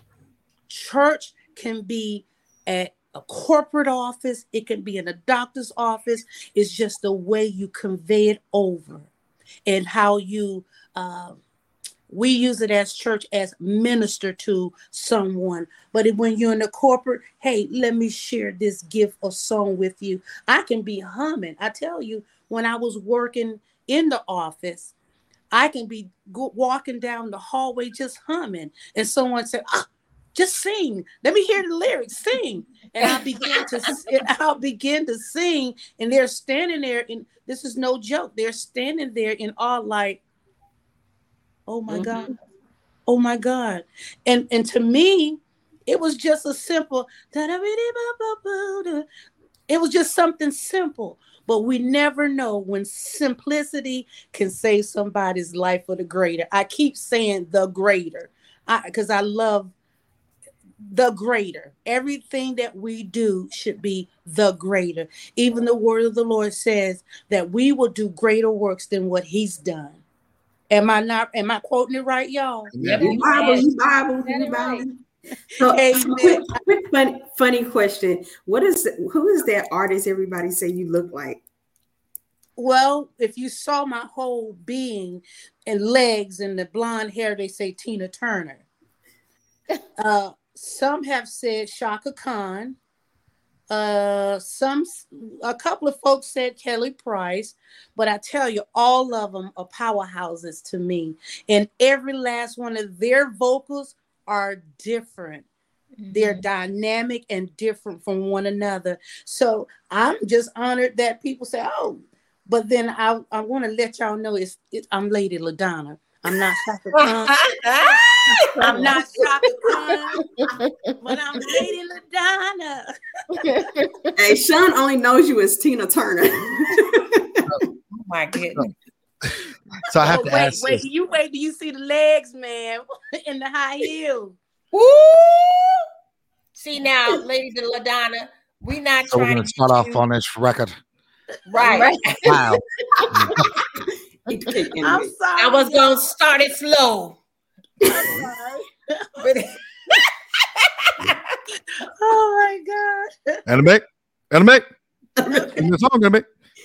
church can be at a corporate office. It can be in a doctor's office. It's just the way you convey it over and how you, uh, we use it as church as minister to someone. But when you're in the corporate, hey, let me share this gift of song with you. I can be humming. I tell you, when I was working in the office, I can be go- walking down the hallway just humming. And someone said, ah, just sing. Let me hear the lyrics, sing. And I begin to, I'll begin to sing. And they're standing there, and this is no joke. They're standing there in awe like, oh my mm-hmm. God. Oh my God. And, and to me, it was just a simple, it was just something simple. But we never know when simplicity can save somebody's life for the greater. I keep saying the greater because I, I love the greater. Everything that we do should be the greater. Even the word of the Lord says that we will do greater works than what he's done. Am I not? Am I quoting it right, y'all? Yeah, you Bible, you Bible, you Bible. So, so quick, quick funny, funny question. What is who is that artist everybody say you look like? Well, if you saw my whole being and legs and the blonde hair, they say Tina Turner. Uh, some have said Shaka Khan. Uh, some, a couple of folks said Kelly Price, but I tell you, all of them are powerhouses to me. And every last one of their vocals are different. Mm-hmm. They're dynamic and different from one another. So I'm just honored that people say, oh, but then I, I want to let y'all know it's, it, I'm Lady LaDonna. I'm not Shaka Khan. I'm not Shaka Khan, but I'm Lady LaDonna. Hey, Sean only knows you as Tina Turner. Oh my goodness. So I have oh, to wait, ask. Wait, you wait till you see the legs, man, in the high heels. Woo! See now, Lady LaDonna, we not so trying we're gonna to start off you. on this record. Right. Wow. I'm sorry. I was gonna start it slow. but oh my God. Anime, anime. In the song, anime.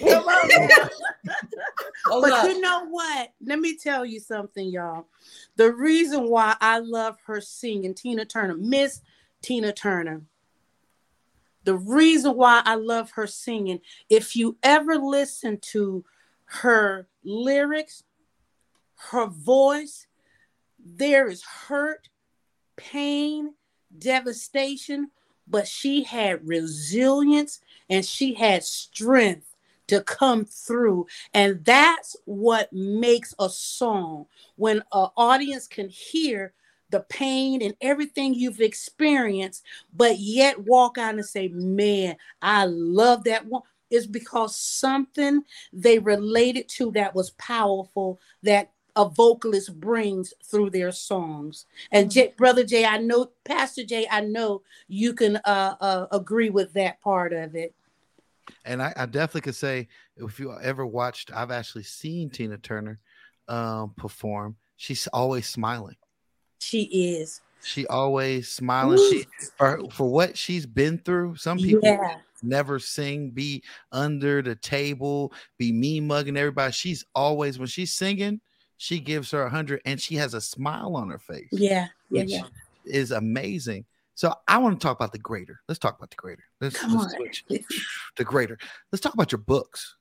Oh, but you know what? Let me tell you something, y'all. The reason why I love her singing, Tina Turner, Miss Tina Turner. The reason why I love her singing, if you ever listen to her lyrics, her voice, there is hurt, pain, devastation, but she had resilience and she had strength to come through. And that's what makes a song. When an audience can hear the pain and everything you've experienced, but yet walk out and say, man, I love that one. It's because something they related to that was powerful, that a vocalist brings through their songs. And Jay, Brother Jay, I know, Pastor Jay, I know you can uh, uh, agree with that part of it. And I, I definitely could say, if you ever watched, I've actually seen Tina Turner um, perform. She's always smiling. She is. She always smiling. Ooh. She for, for what she's been through. Some people yeah. never sing, be under the table, be mean mugging everybody. She's always, when she's singing, she gives her a hundred, and she has a smile on her face. Yeah, yeah, which yeah. is amazing. So I want to talk about the greater. Let's talk about the greater. Let's, Come let's on. switch. The greater. Let's talk about your books.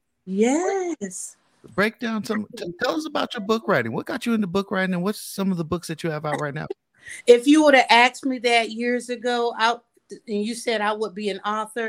Yes. Break down some. T- tell us about your book writing. What got you into book writing, and what's some of the books that you have out right now? If you would have asked me that years ago, I and you said I would be an author,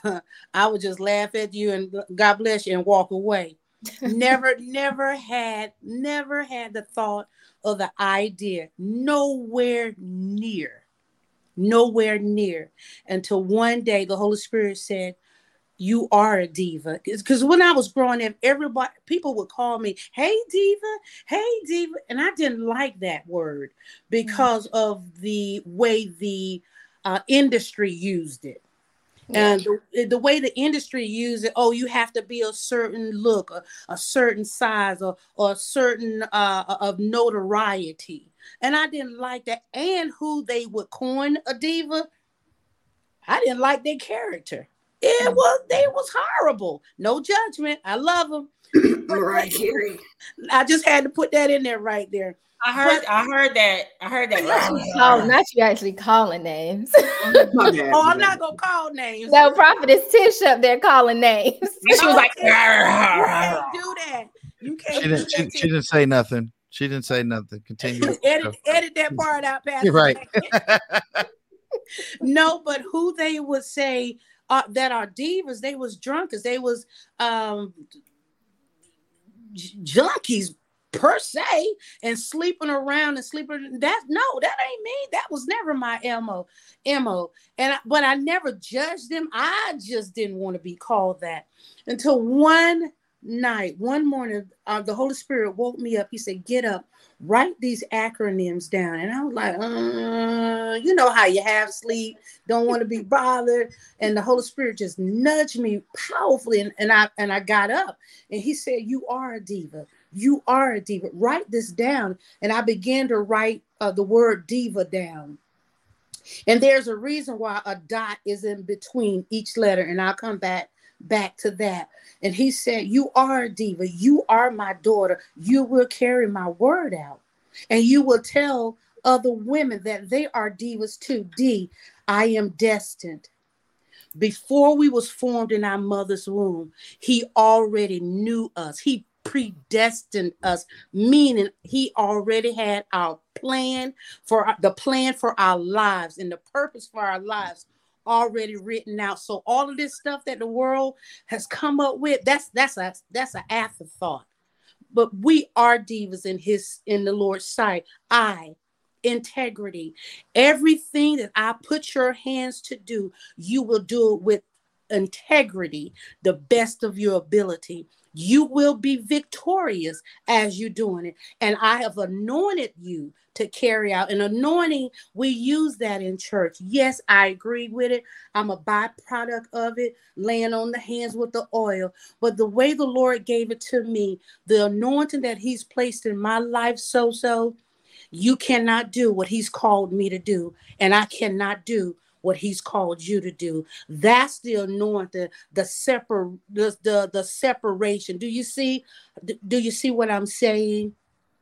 I would just laugh at you and God bless you and walk away. Never, never had, never had the thought or the idea. Nowhere near. Nowhere near until one day the Holy Spirit said, you are a diva. Because when I was growing up, everybody, people would call me, hey, diva, hey, diva. And I didn't like that word because mm-hmm. of the way the uh, industry used it. Yeah. And the, the way the industry used it, oh, you have to be a certain look, a, a certain size, or, or a certain uh, of notoriety. And I didn't like that. And who they would coin a diva, I didn't like their character. It was, they was horrible. No judgment. I love them. Right, Gary. I just had to put that in there right there. I heard, but, I heard that. I heard that. Oh, not you actually calling names. Oh, I'm not gonna call names. No, Prophetess Tish up there calling names. She was like, you can't do that. You can't. She didn't. She, she didn't say nothing. She didn't say nothing. Continue. edit, edit that part out, Pastor. Right. No, but who they would say uh, that are divas, they was drunkards. They was um, j- junkies per se, and sleeping around and sleeping. That no, that ain't me. That was never my M O. M O. And I, but I never judged them. I just didn't want to be called that until one night, one morning, uh, the Holy Spirit woke me up. He said, get up, write these acronyms down. And I was like, uh, you know how you have sleep, don't want to be bothered. And the Holy Spirit just nudged me powerfully. And, and I and I got up, and he said, you are a diva. You are a diva. Write this down. And I began to write uh, the word diva down. And there's a reason why a dot is in between each letter. And I'll come back back to that. And he said, you are a diva. You are my daughter. You will carry my word out. And you will tell other women that they are divas too. D, I am destined. Before we was formed in our mother's womb, he already knew us. He predestined us, meaning he already had our plan for the plan for our lives and the purpose for our lives already written out. So all of this stuff that the world has come up with, that's that's a that's an afterthought. But we are divas in his in the Lord's sight. I, integrity, everything that I put your hands to do, you will do it with integrity, the best of your ability. You will be victorious as you're doing it. And I have anointed you to carry out. An anointing, we use that in church. Yes, I agree with it. I'm a byproduct of it, laying on the hands with the oil. But the way the Lord gave it to me, the anointing that he's placed in my life, so, so, you cannot do what he's called me to do. And I cannot do what he's called you to do. That's the anointing, the separ the, the the separation. Do you see? Do you see what I'm saying?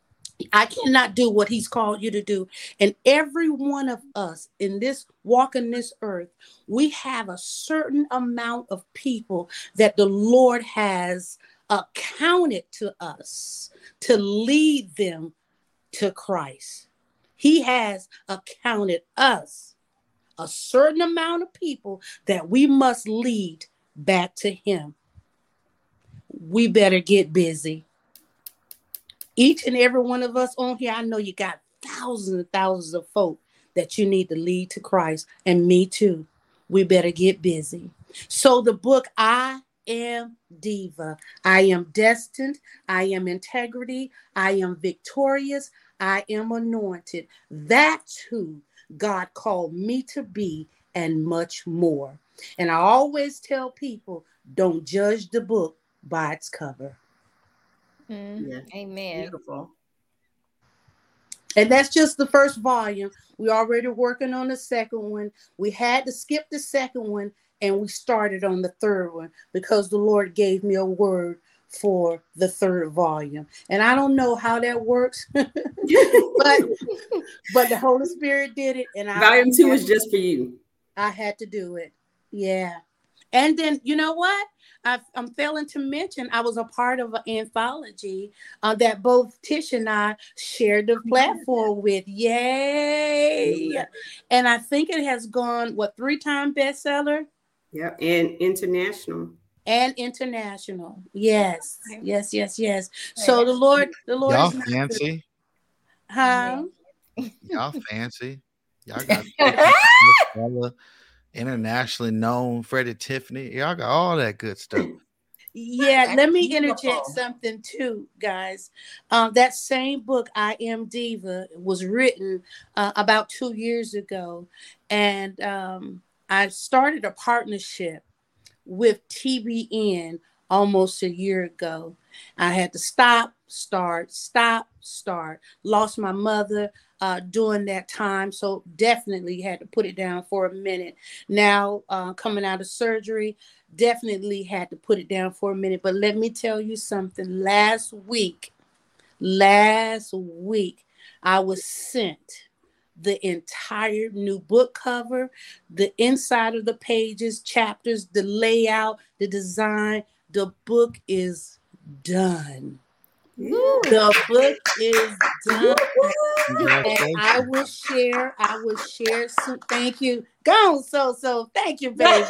I cannot do what he's called you to do. And every one of us in this walk in this earth, we have a certain amount of people that the Lord has accounted to us to lead them to Christ. He has accounted us a certain amount of people that we must lead back to him. We better get busy. Each and every one of us on here, I know you got thousands and thousands of folk that you need to lead to Christ, and me too. We better get busy. So the book, I am Diva. I am destined. I am integrity. I am victorious. I am anointed. That's who God called me to be, and much more. And I always tell people, don't judge the book by its cover. Mm, yeah. Amen. Beautiful. And that's just the first volume. We're already working on the second one. We had to skip the second one, and we started on the third one because the Lord gave me a word for the third volume. And I don't know how that works, but but the Holy Spirit did it. And I, volume two is just for you. I had to do it. Yeah. And then, you know what? I, I'm failing to mention I was a part of an anthology uh, that both Tish and I shared the platform with. Yay! And I think it has gone, what, three-time bestseller? Yeah, and international. And international. Yes, yes, yes, yes. So the Lord, the Lord y'all is fancy. Huh? Y'all fancy. Y'all got internationally known Freddie Tiffany. Y'all got all that good stuff. Yeah, let me interject something too, guys. Um, that same book, I Am Diva, was written uh, about two years ago. And um, I started a partnership with T B N almost a year ago. I had to stop, start, stop, start. Lost my mother uh, during that time, so definitely had to put it down for a minute. Now, uh, coming out of surgery, definitely had to put it down for a minute. But let me tell you something. Last week, last week, I was sent the entire new book cover, the inside of the pages, chapters, the layout, the design. The book is done. Ooh. The book is done. And I will share, I will share some. Thank you. Go on, so so. Thank you, baby.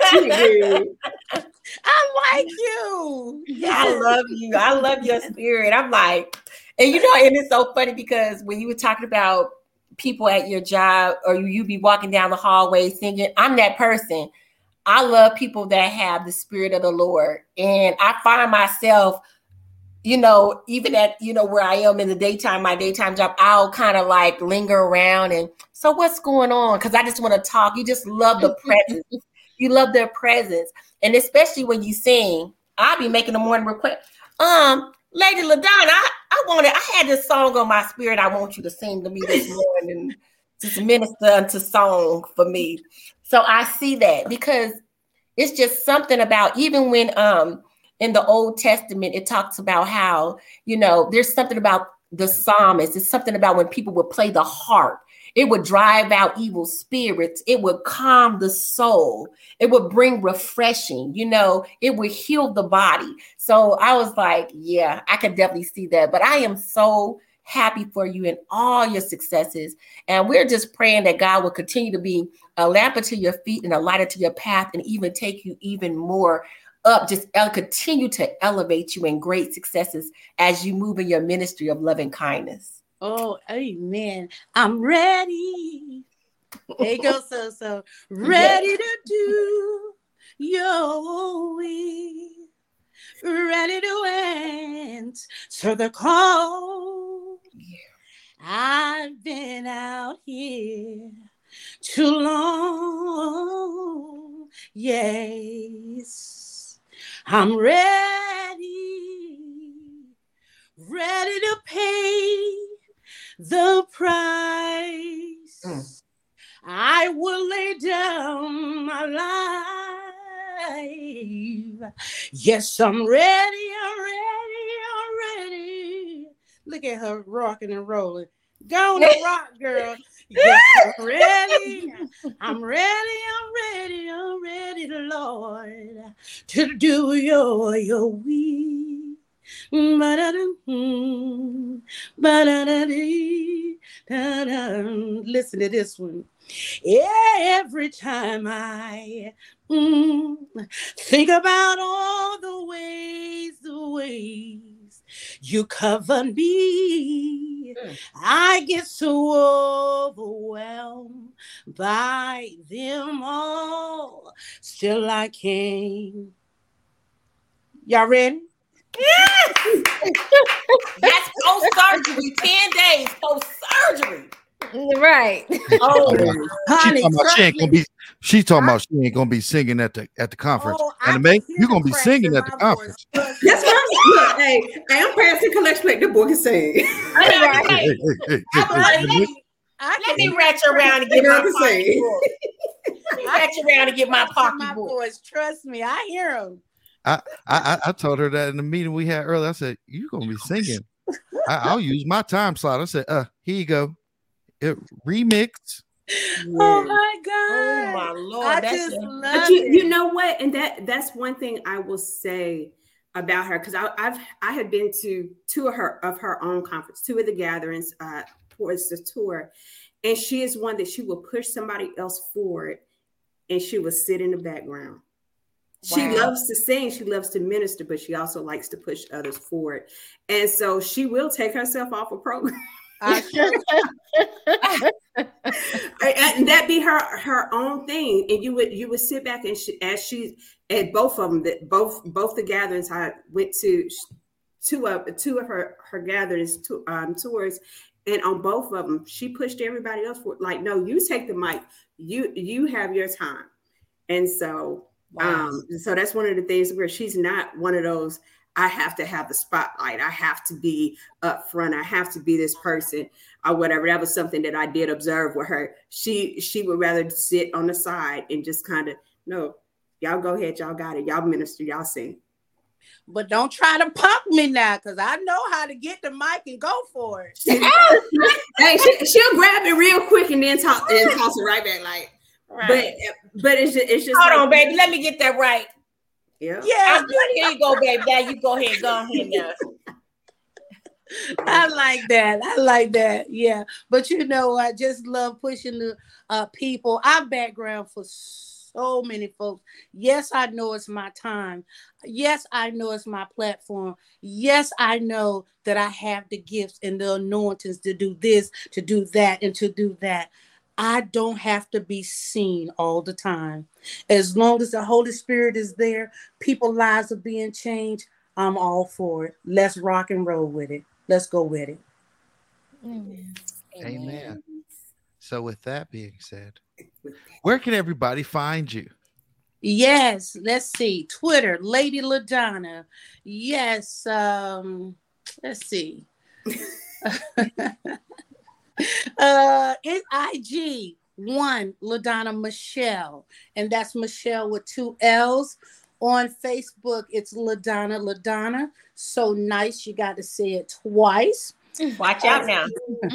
I like you. Yes. I love you. I love your spirit. I'm like, and you know, and it's so funny because when you were talking about people at your job or you, you be walking down the hallway singing, I'm that person. I love people that have the spirit of the Lord. And I find myself, you know, even at, you know, where I am in the daytime, my daytime job, I'll kind of like linger around and so what's going on? Because I just want to talk. You just love the presence. You love their presence. And especially when you sing, I'll be making a morning request. Um, Lady LaDonna, I, I wanted, I had this song on my spirit. I want you to sing to me this morning, just minister unto song for me. So I see that because it's just something about, even when um in the Old Testament, it talks about how, you know, there's something about the psalmist. It's something about when people would play the harp. It would drive out evil spirits. It would calm the soul. It would bring refreshing, you know, it would heal the body. So I was like, yeah, I could definitely see that. But I am so happy for you and all your successes. And we're just praying that God will continue to be a lamp unto your feet and a light unto your path and even take you even more up, just continue to elevate you in great successes as you move in your ministry of loving kindness. Oh, amen. I'm ready. There you go, so so ready yes. to do your will. Ready to answer the call. Yeah. I've been out here too long. Yes, I'm ready, ready to pay the price. Mm. I will lay down my life. Yes, I'm ready, I'm ready, I'm ready. Look at her rocking and rolling. Go on and rock, girl. Yes, I'm ready. I'm ready, I'm ready, I'm ready, Lord, to do your, your will. Listen to this one. Every time I mm, think about all the ways, the ways you cover me, mm. I get so overwhelmed by them all. Still I can't Y'all ready? Yes. That's post surgery. Ten days post surgery. Right. Oh, honey, She's talking about she ain't gonna me. be. She's talking about she ain't gonna be singing at the at the conference. Oh, and May, you're gonna be singing at the conference. That's what I'm look, hey, hey, I'm passing collection plate. The boy can sing. Hey, hey, hey, hey, hey, Let me, let me ratchet around and get my pocketbook. Let me ratchet around and get my pocketbook. Boys, trust me, I hear them. I, I I told her that in the meeting we had earlier. I said, "You're gonna be singing. I, I'll use my time slot." I said, "Uh, here you go. It remix." Oh my God! Oh my Lord! I That's just a, love But you, it. you know what? And that that's one thing I will say about her, because I've I had been to two of her of her own conference, two of the gatherings uh, towards the tour, and she is one that she will push somebody else forward, and she will sit in the background. Wow. She loves to sing, she loves to minister, but she also likes to push others forward, and so she will take herself off a program. I sure. And that be her her own thing, and you would you would sit back and she, as she at both of them that both both the gatherings I went to two of two of her her gatherings to, um, tours, and on both of them she pushed everybody else for like, no, you take the mic, you you have your time, and so wow. um so that's one of the things where she's not one of those. I have to have the spotlight. I have to be up front. I have to be this person or whatever. That was something that I did observe with her. She she would rather sit on the side and just kind of, no, y'all go ahead. Y'all got it. Y'all minister. Y'all sing. But don't try to pump me now, because I know how to get the mic and go for it. Hey, she, she'll grab it real quick and then toss, and toss it right back. Like, right. but but it's just, it's just hold like, on, baby. Let me get that right. Yeah. Yeah. Here you go, baby. Now you go ahead. Go ahead now. I like that. I like that. Yeah. But you know, I just love pushing the uh, people. Our background for so many folks. Yes, I know it's my time. Yes, I know it's my platform. Yes, I know that I have the gifts and the anointings to do this, to do that, and to do that. I don't have to be seen all the time. As long as the Holy Spirit is there, people's lives are being changed, I'm all for it. Let's rock and roll with it. Let's go with it. Amen. Amen. So with that being said, where can everybody find you? Yes, let's see. Twitter, Lady LaDonna. Yes, um, let's see. uh it's I G one LaDonna Michelle, and that's Michelle with two L's. On Facebook, it's LaDonna LaDonna. So nice, you got to say it twice. Watch out now.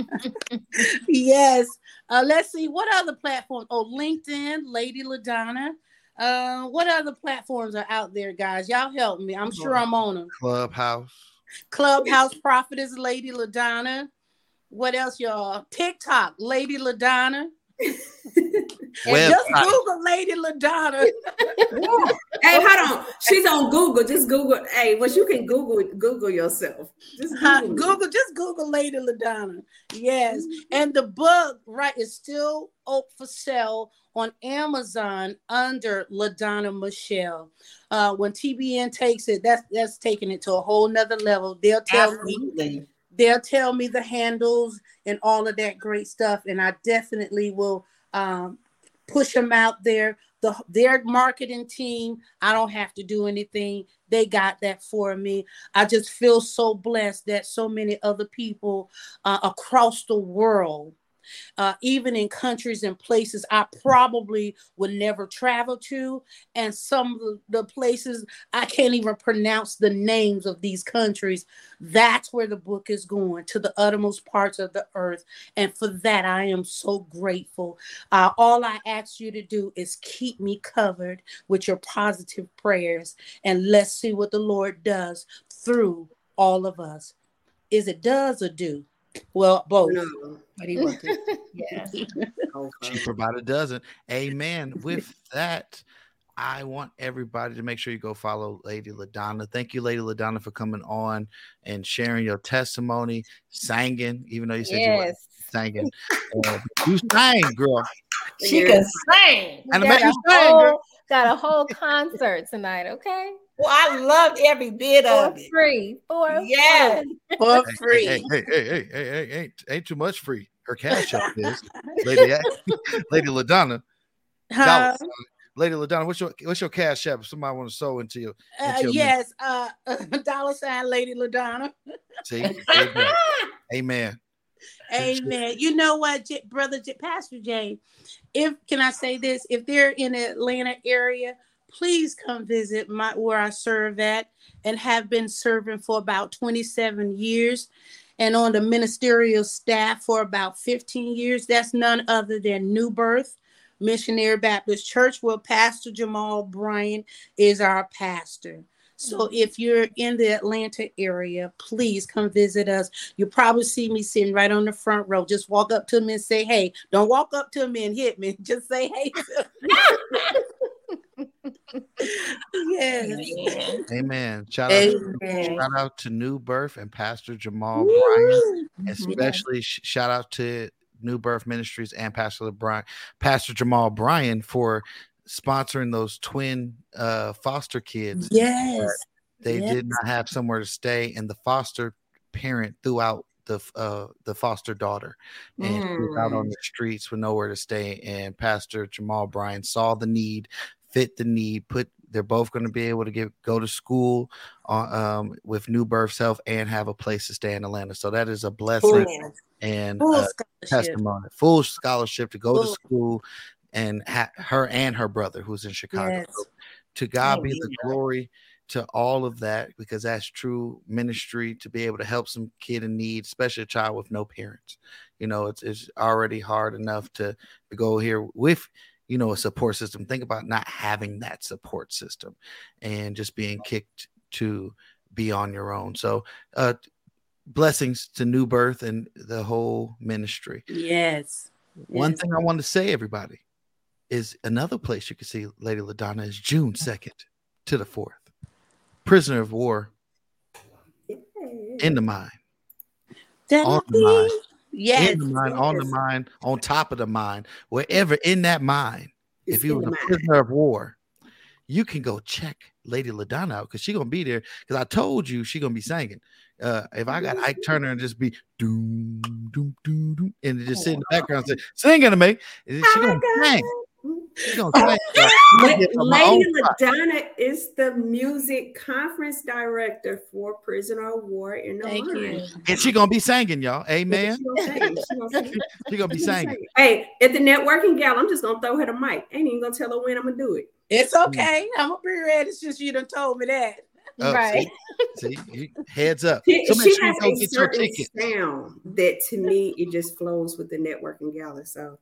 Yes. Uh, let's see what other platforms. Oh, LinkedIn, Lady LaDonna. Uh, what other platforms are out there, guys? Y'all help me. I'm sure I'm on them. Clubhouse. Clubhouse Prophetess Lady LaDonna. What else, y'all? TikTok, Lady LaDonna. Well, just Google Lady LaDonna. Hey, hold on. She's on Google. Just Google. Hey, well, you can Google Google yourself. Just Google. Uh, Google. Just Google Lady LaDonna. Yes, and the book, right, is still up for sale on Amazon under LaDonna Michelle. Uh, when T B N takes it, that's that's taking it to a whole nother level. They'll tell Absolutely. me. They'll tell me the handles and all of that great stuff, and I definitely will um, push them out there. The, their marketing team, I don't have to do anything. They got that for me. I just feel so blessed that so many other people uh, across the world, uh, even in countries and places I probably would never travel to, and some of the places I can't even pronounce the names of these countries. That's where the book is going, to the uttermost parts of the earth. And for that, I am so grateful. Uh, all I ask you to do is keep me covered with your positive prayers, and let's see what the Lord does through all of us. Is it does or do? Well, both. No. But he wants it. Yes. Cheaper by the dozen. Amen. With that, I want everybody to make sure you go follow Lady LaDonna. Thank you, Lady LaDonna, for coming on and sharing your testimony, singing, even though you said Yes. you weren't singing. Uh, you sang, girl. She can sing. And We make got you a sing, whole- girl. Got a whole concert tonight, okay? Well, I loved every bit of For it. free. For Yeah. For Hey, free. hey, hey, hey, hey, hey, hey, ain't, ain't too much free. Her cash up is Lady Lady LaDonna. Huh? Lady LaDonna, what's your what's your cash app? If somebody want to sew into you. Uh, yes, uh, dollar sign Lady LaDonna. See, amen. Amen. Amen. You know what, J- brother, J- Pastor Jay, if can I say this? If they're in the Atlanta area, please come visit my where I serve at and have been serving for about twenty-seven years and on the ministerial staff for about fifteen years. That's none other than New Birth Missionary Baptist Church, where Pastor Jamal Bryant is our pastor. So if you're in the Atlanta area, please come visit us. You'll probably see me sitting right on the front row. Just walk up to me and say, hey. Don't walk up to me and hit me. Just say, hey. Yes. Amen. Shout out, Amen. shout out to New Birth and Pastor Jamal Woo. Bryant. Yes. Especially sh- shout out to New Birth Ministries and Pastor LeBron, Pastor Jamal Bryant for sponsoring those twin uh, foster kids. Yes. They yes. did not have somewhere to stay, and the foster parent threw out the uh, the foster daughter and Mm. she was out on the streets with nowhere to stay. And Pastor Jamal Bryant saw the need, fit the need, put they're both going to be able to get go to school uh, um, with New Birth's help and have a place to stay in Atlanta. So that is a blessing Full. and Full uh, scholarship. testimony, full scholarship to go Full. to school, and ha- her and her brother who's in Chicago. Yes. So to God be the Amen. glory to all of that, because that's true ministry, to be able to help some kid in need, especially a child with no parents. You know, it's it's already hard enough to, to go here with, you know, a support system. Think about not having that support system and just being kicked to be on your own. So uh blessings to New Birth and the whole ministry. Yes. One yes. thing I want to say, everybody, is another place you can see Lady LaDonna is June second to the fourth. Prisoner of War in the mind. On the mind. Yes. In the mind, yes. on the mind, on top of the mind, wherever in that mind. It's if you in was the a mind. prisoner of war, you can go check Lady LaDonna out because she's gonna be there. Because I told you she's gonna be singing. Uh, if I got Ike Turner and just be doom doom doom doom and just sit in the background and say, singing to me, and she's gonna sing. She's gonna sing. La- Get on my Lady own spot. LaDonna is the music conference director for Prisoner of War in the Thank Mind. you. And she gonna be singing, y'all. Amen. She gonna sing. She gonna sing. She gonna be singing. Hey, at the networking gal, I'm just gonna throw her the mic. Ain't even gonna tell her when I'm gonna do it. It's okay. I'm gonna be ready since you done told me that. Oh, Right. See, see you, heads up. She, So make she sure you has go a get your certain ticket. sound that to me it just flows with the networking gala. So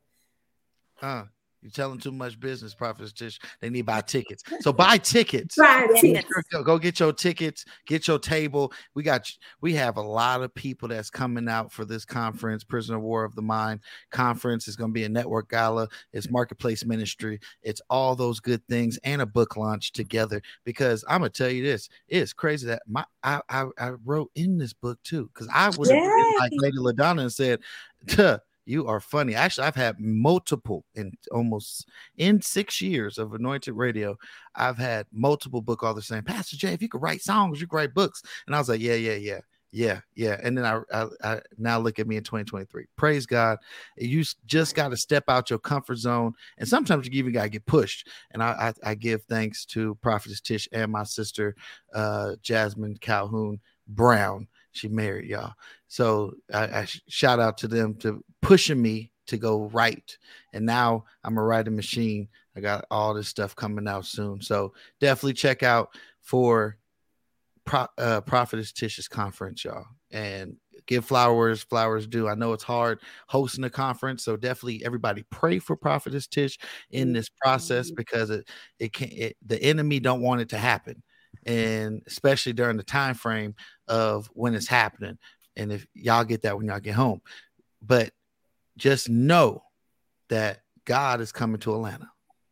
Uh, you're telling too much business, Prophet Tish. They need to buy tickets. So buy tickets. Buy Go- tickets. Go, go get your tickets. Get your table. We got. We have a lot of people that's coming out for this conference. Prisoner of War of the Mind conference is going to be a network gala. It's marketplace ministry. It's all those good things and a book launch together. Because I'm gonna tell you this, it's crazy that my I I, I wrote in this book too. Because I would have been like Lady LaDonna and said, "Tuh, you are funny." Actually, I've had multiple in almost in six years of Anointed Radio. I've had multiple book authors saying, "Pastor Jay, if you could write songs, you could write books." And I was like, "Yeah, yeah, yeah, yeah, yeah." And then I, I, I now look at me in twenty twenty-three. Praise God. You s- just got to step out your comfort zone, and sometimes you even got to get pushed. And I, I, I give thanks to Prophetess Tish and my sister, uh, Jasmine Calhoun Brown. She married, y'all. So I, I sh- shout out to them to pushing me to go write. And now I'm a writing machine. I got all this stuff coming out soon. So definitely check out for Pro, uh, Prophetess Tish's conference, y'all. And give flowers, flowers due. I know it's hard hosting a conference. So definitely everybody pray for Prophetess Tish in this process, because it, it can't, it, the enemy don't want it to happen. And especially during the time frame of when it's happening. And if y'all get that when y'all get home, but just know that God is coming to Atlanta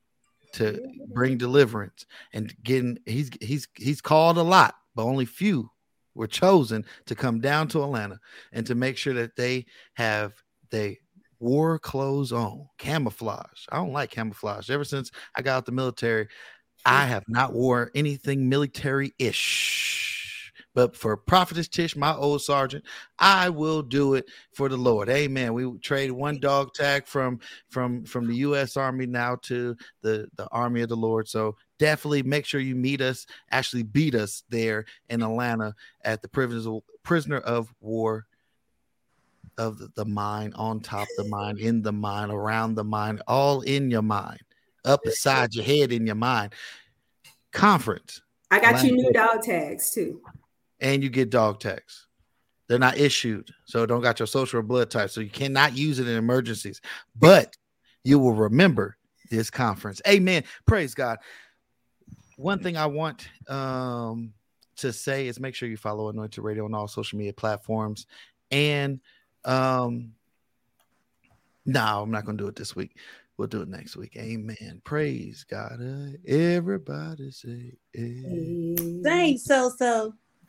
to bring deliverance and getting, he's, he's, he's called a lot, but only few were chosen to come down to Atlanta and to make sure that they have, they war clothes on, camouflage. I don't like camouflage. Ever since I got out the military, I have not wore anything military-ish. But for Prophetess Tish, my old sergeant, I will do it for the Lord. Amen. We traded one dog tag from from from the U S Army now to the, the Army of the Lord. So definitely make sure you meet us, actually beat us there in Atlanta at the Prisoner, prisoner of War of the, the mind, on top of the mind, in the mind, around the mind, all in your mind, up beside your head in your mind. Conference. I got Atlanta. you new dog tags too. And you get dog tags. They're not issued, so don't got your social or blood type, so you cannot use it in emergencies. But you will remember this conference. Amen. Praise God. One thing I want um, to say is make sure you follow Anointed Radio on all social media platforms. And um, no, I'm not going to do it this week. We'll do it next week. Amen. Praise God. Uh, everybody say amen. Thanks, so so.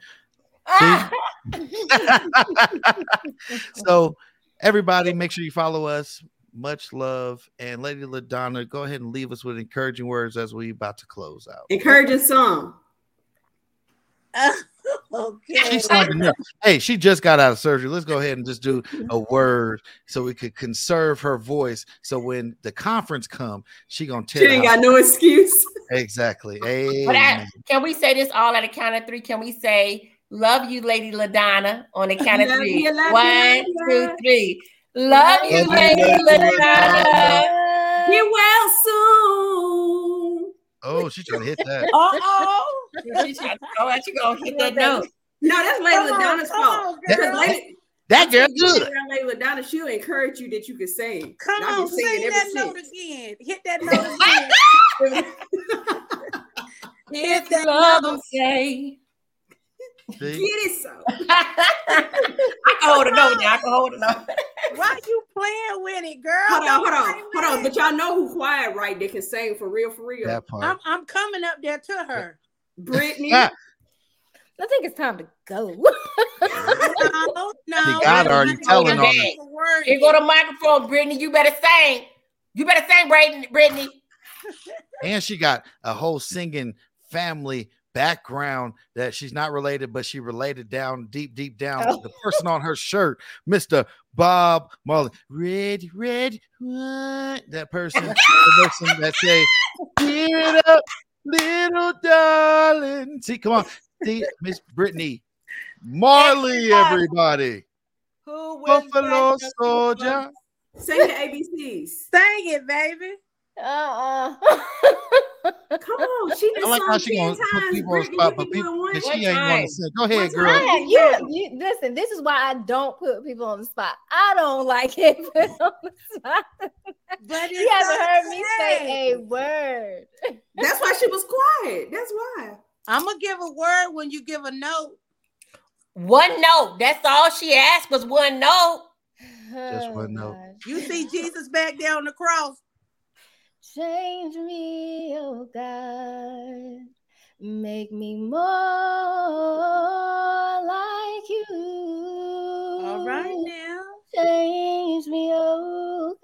So everybody, make sure you follow us. Much love. And Lady LaDonna, go ahead and leave us with encouraging words as we about to close out. Encouraging song. Okay. Hey, she just got out of surgery. Let's go ahead and just do a word so we could conserve her voice. So when the conference come, she gonna tell. She ain't got no excuse. Exactly. Amen. But I, can we say this all at a count of three? Can we say love you, Lady LaDonna, on the count of Love three? you, love One, you, love two, you. three. Love you, Love you, Lady Lady LaDonna. Get well soon. Oh, she's trying to hit that. Uh-oh. She's trying to go out. She gonna hit that note. No, that's Lady Come on, LaDonna's come fault. on, That, girl. Because Lady, that girl you good. get around Lady LaDonna, she'll encourage you that you can sing. Come And I've been on, singing sing ever that since. note again. Hit that note again. Hit that love say. Get it so. I can hold a note now. I can hold a note. Why you playing with it, girl? Hold on, Don't hold on, play with hold on. it. But y'all know who quiet, right? They can sing for real, for real. That part. I'm, I'm coming up there to her. Brittany. Yeah. I think it's time to go. No, no. See, God already telling on her. Here go the microphone, Brittany. You better sing. You better sing, Brittany. Brittany. And she got a whole singing family background that she's not related, but she related down deep, deep down. Oh. The person on her shirt, Mister Bob Marley. Red, red, what? That person, the person that say, "Give it up, little darling." See, come on. See, Miss Brittany Marley, everybody. Who Buffalo Soldier. Sing the A B Cs. Sing it, baby. Uh-uh. Come on. She I like how she gonna put people on the spot, but, people, but she ain't want to sing. Go ahead, girl. Right, you, you, listen, this is why I don't put people on the spot. I don't like it put on the spot. But you haven't heard me say a word. That's why she was quiet. That's why. I'm gonna give a word when you give a note. One note. That's all she asked was one note. Just one note. You see Jesus back there on the cross. Change me, oh God. Make me more like you. All right now. Change me, oh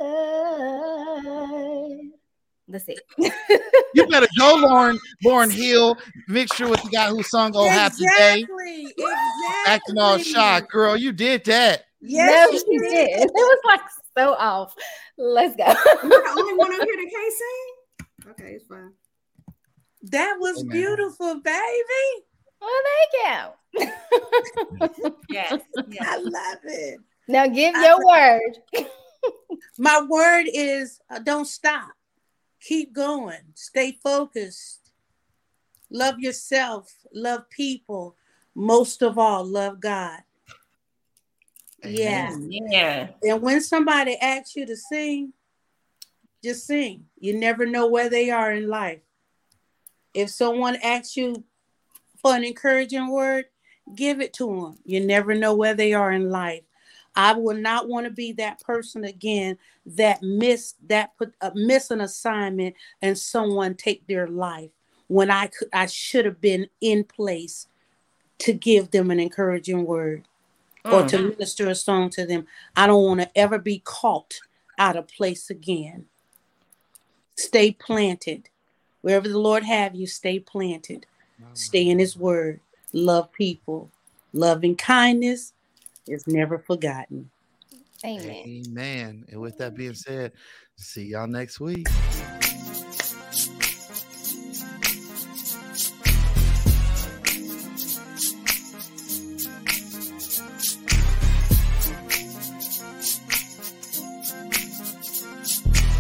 God. That's it. You better go, Lauren, Lauren Hill, mixture with the guy who sung "Oh Happy Day." Exactly. Exactly. Acting all shy, girl. You did that. Yes, no, she did. It was like so off. Let's go. You're the only one up here that can't sing? Okay, it's fine. That was Amen. Beautiful, baby. Well, thank you. Yes. I love it. Now give your word. My word is uh, don't stop. Keep going. Stay focused. Love yourself. Love people. Most of all, love God. Yeah. Yeah. And when somebody asks you to sing, just sing. You never know where they are in life. If someone asks you for an encouraging word, give it to them. You never know where they are in life. I will not want to be that person again that missed that put uh, miss an assignment and someone take their life when I could I should have been in place to give them an encouraging word. Mm. Or to minister a song to them. I don't want to ever be caught out of place again. Stay planted. Wherever the Lord have you, stay planted. Stay in his word. Love people. Loving kindness is never forgotten. Amen. Amen. And with that being said, see y'all next week.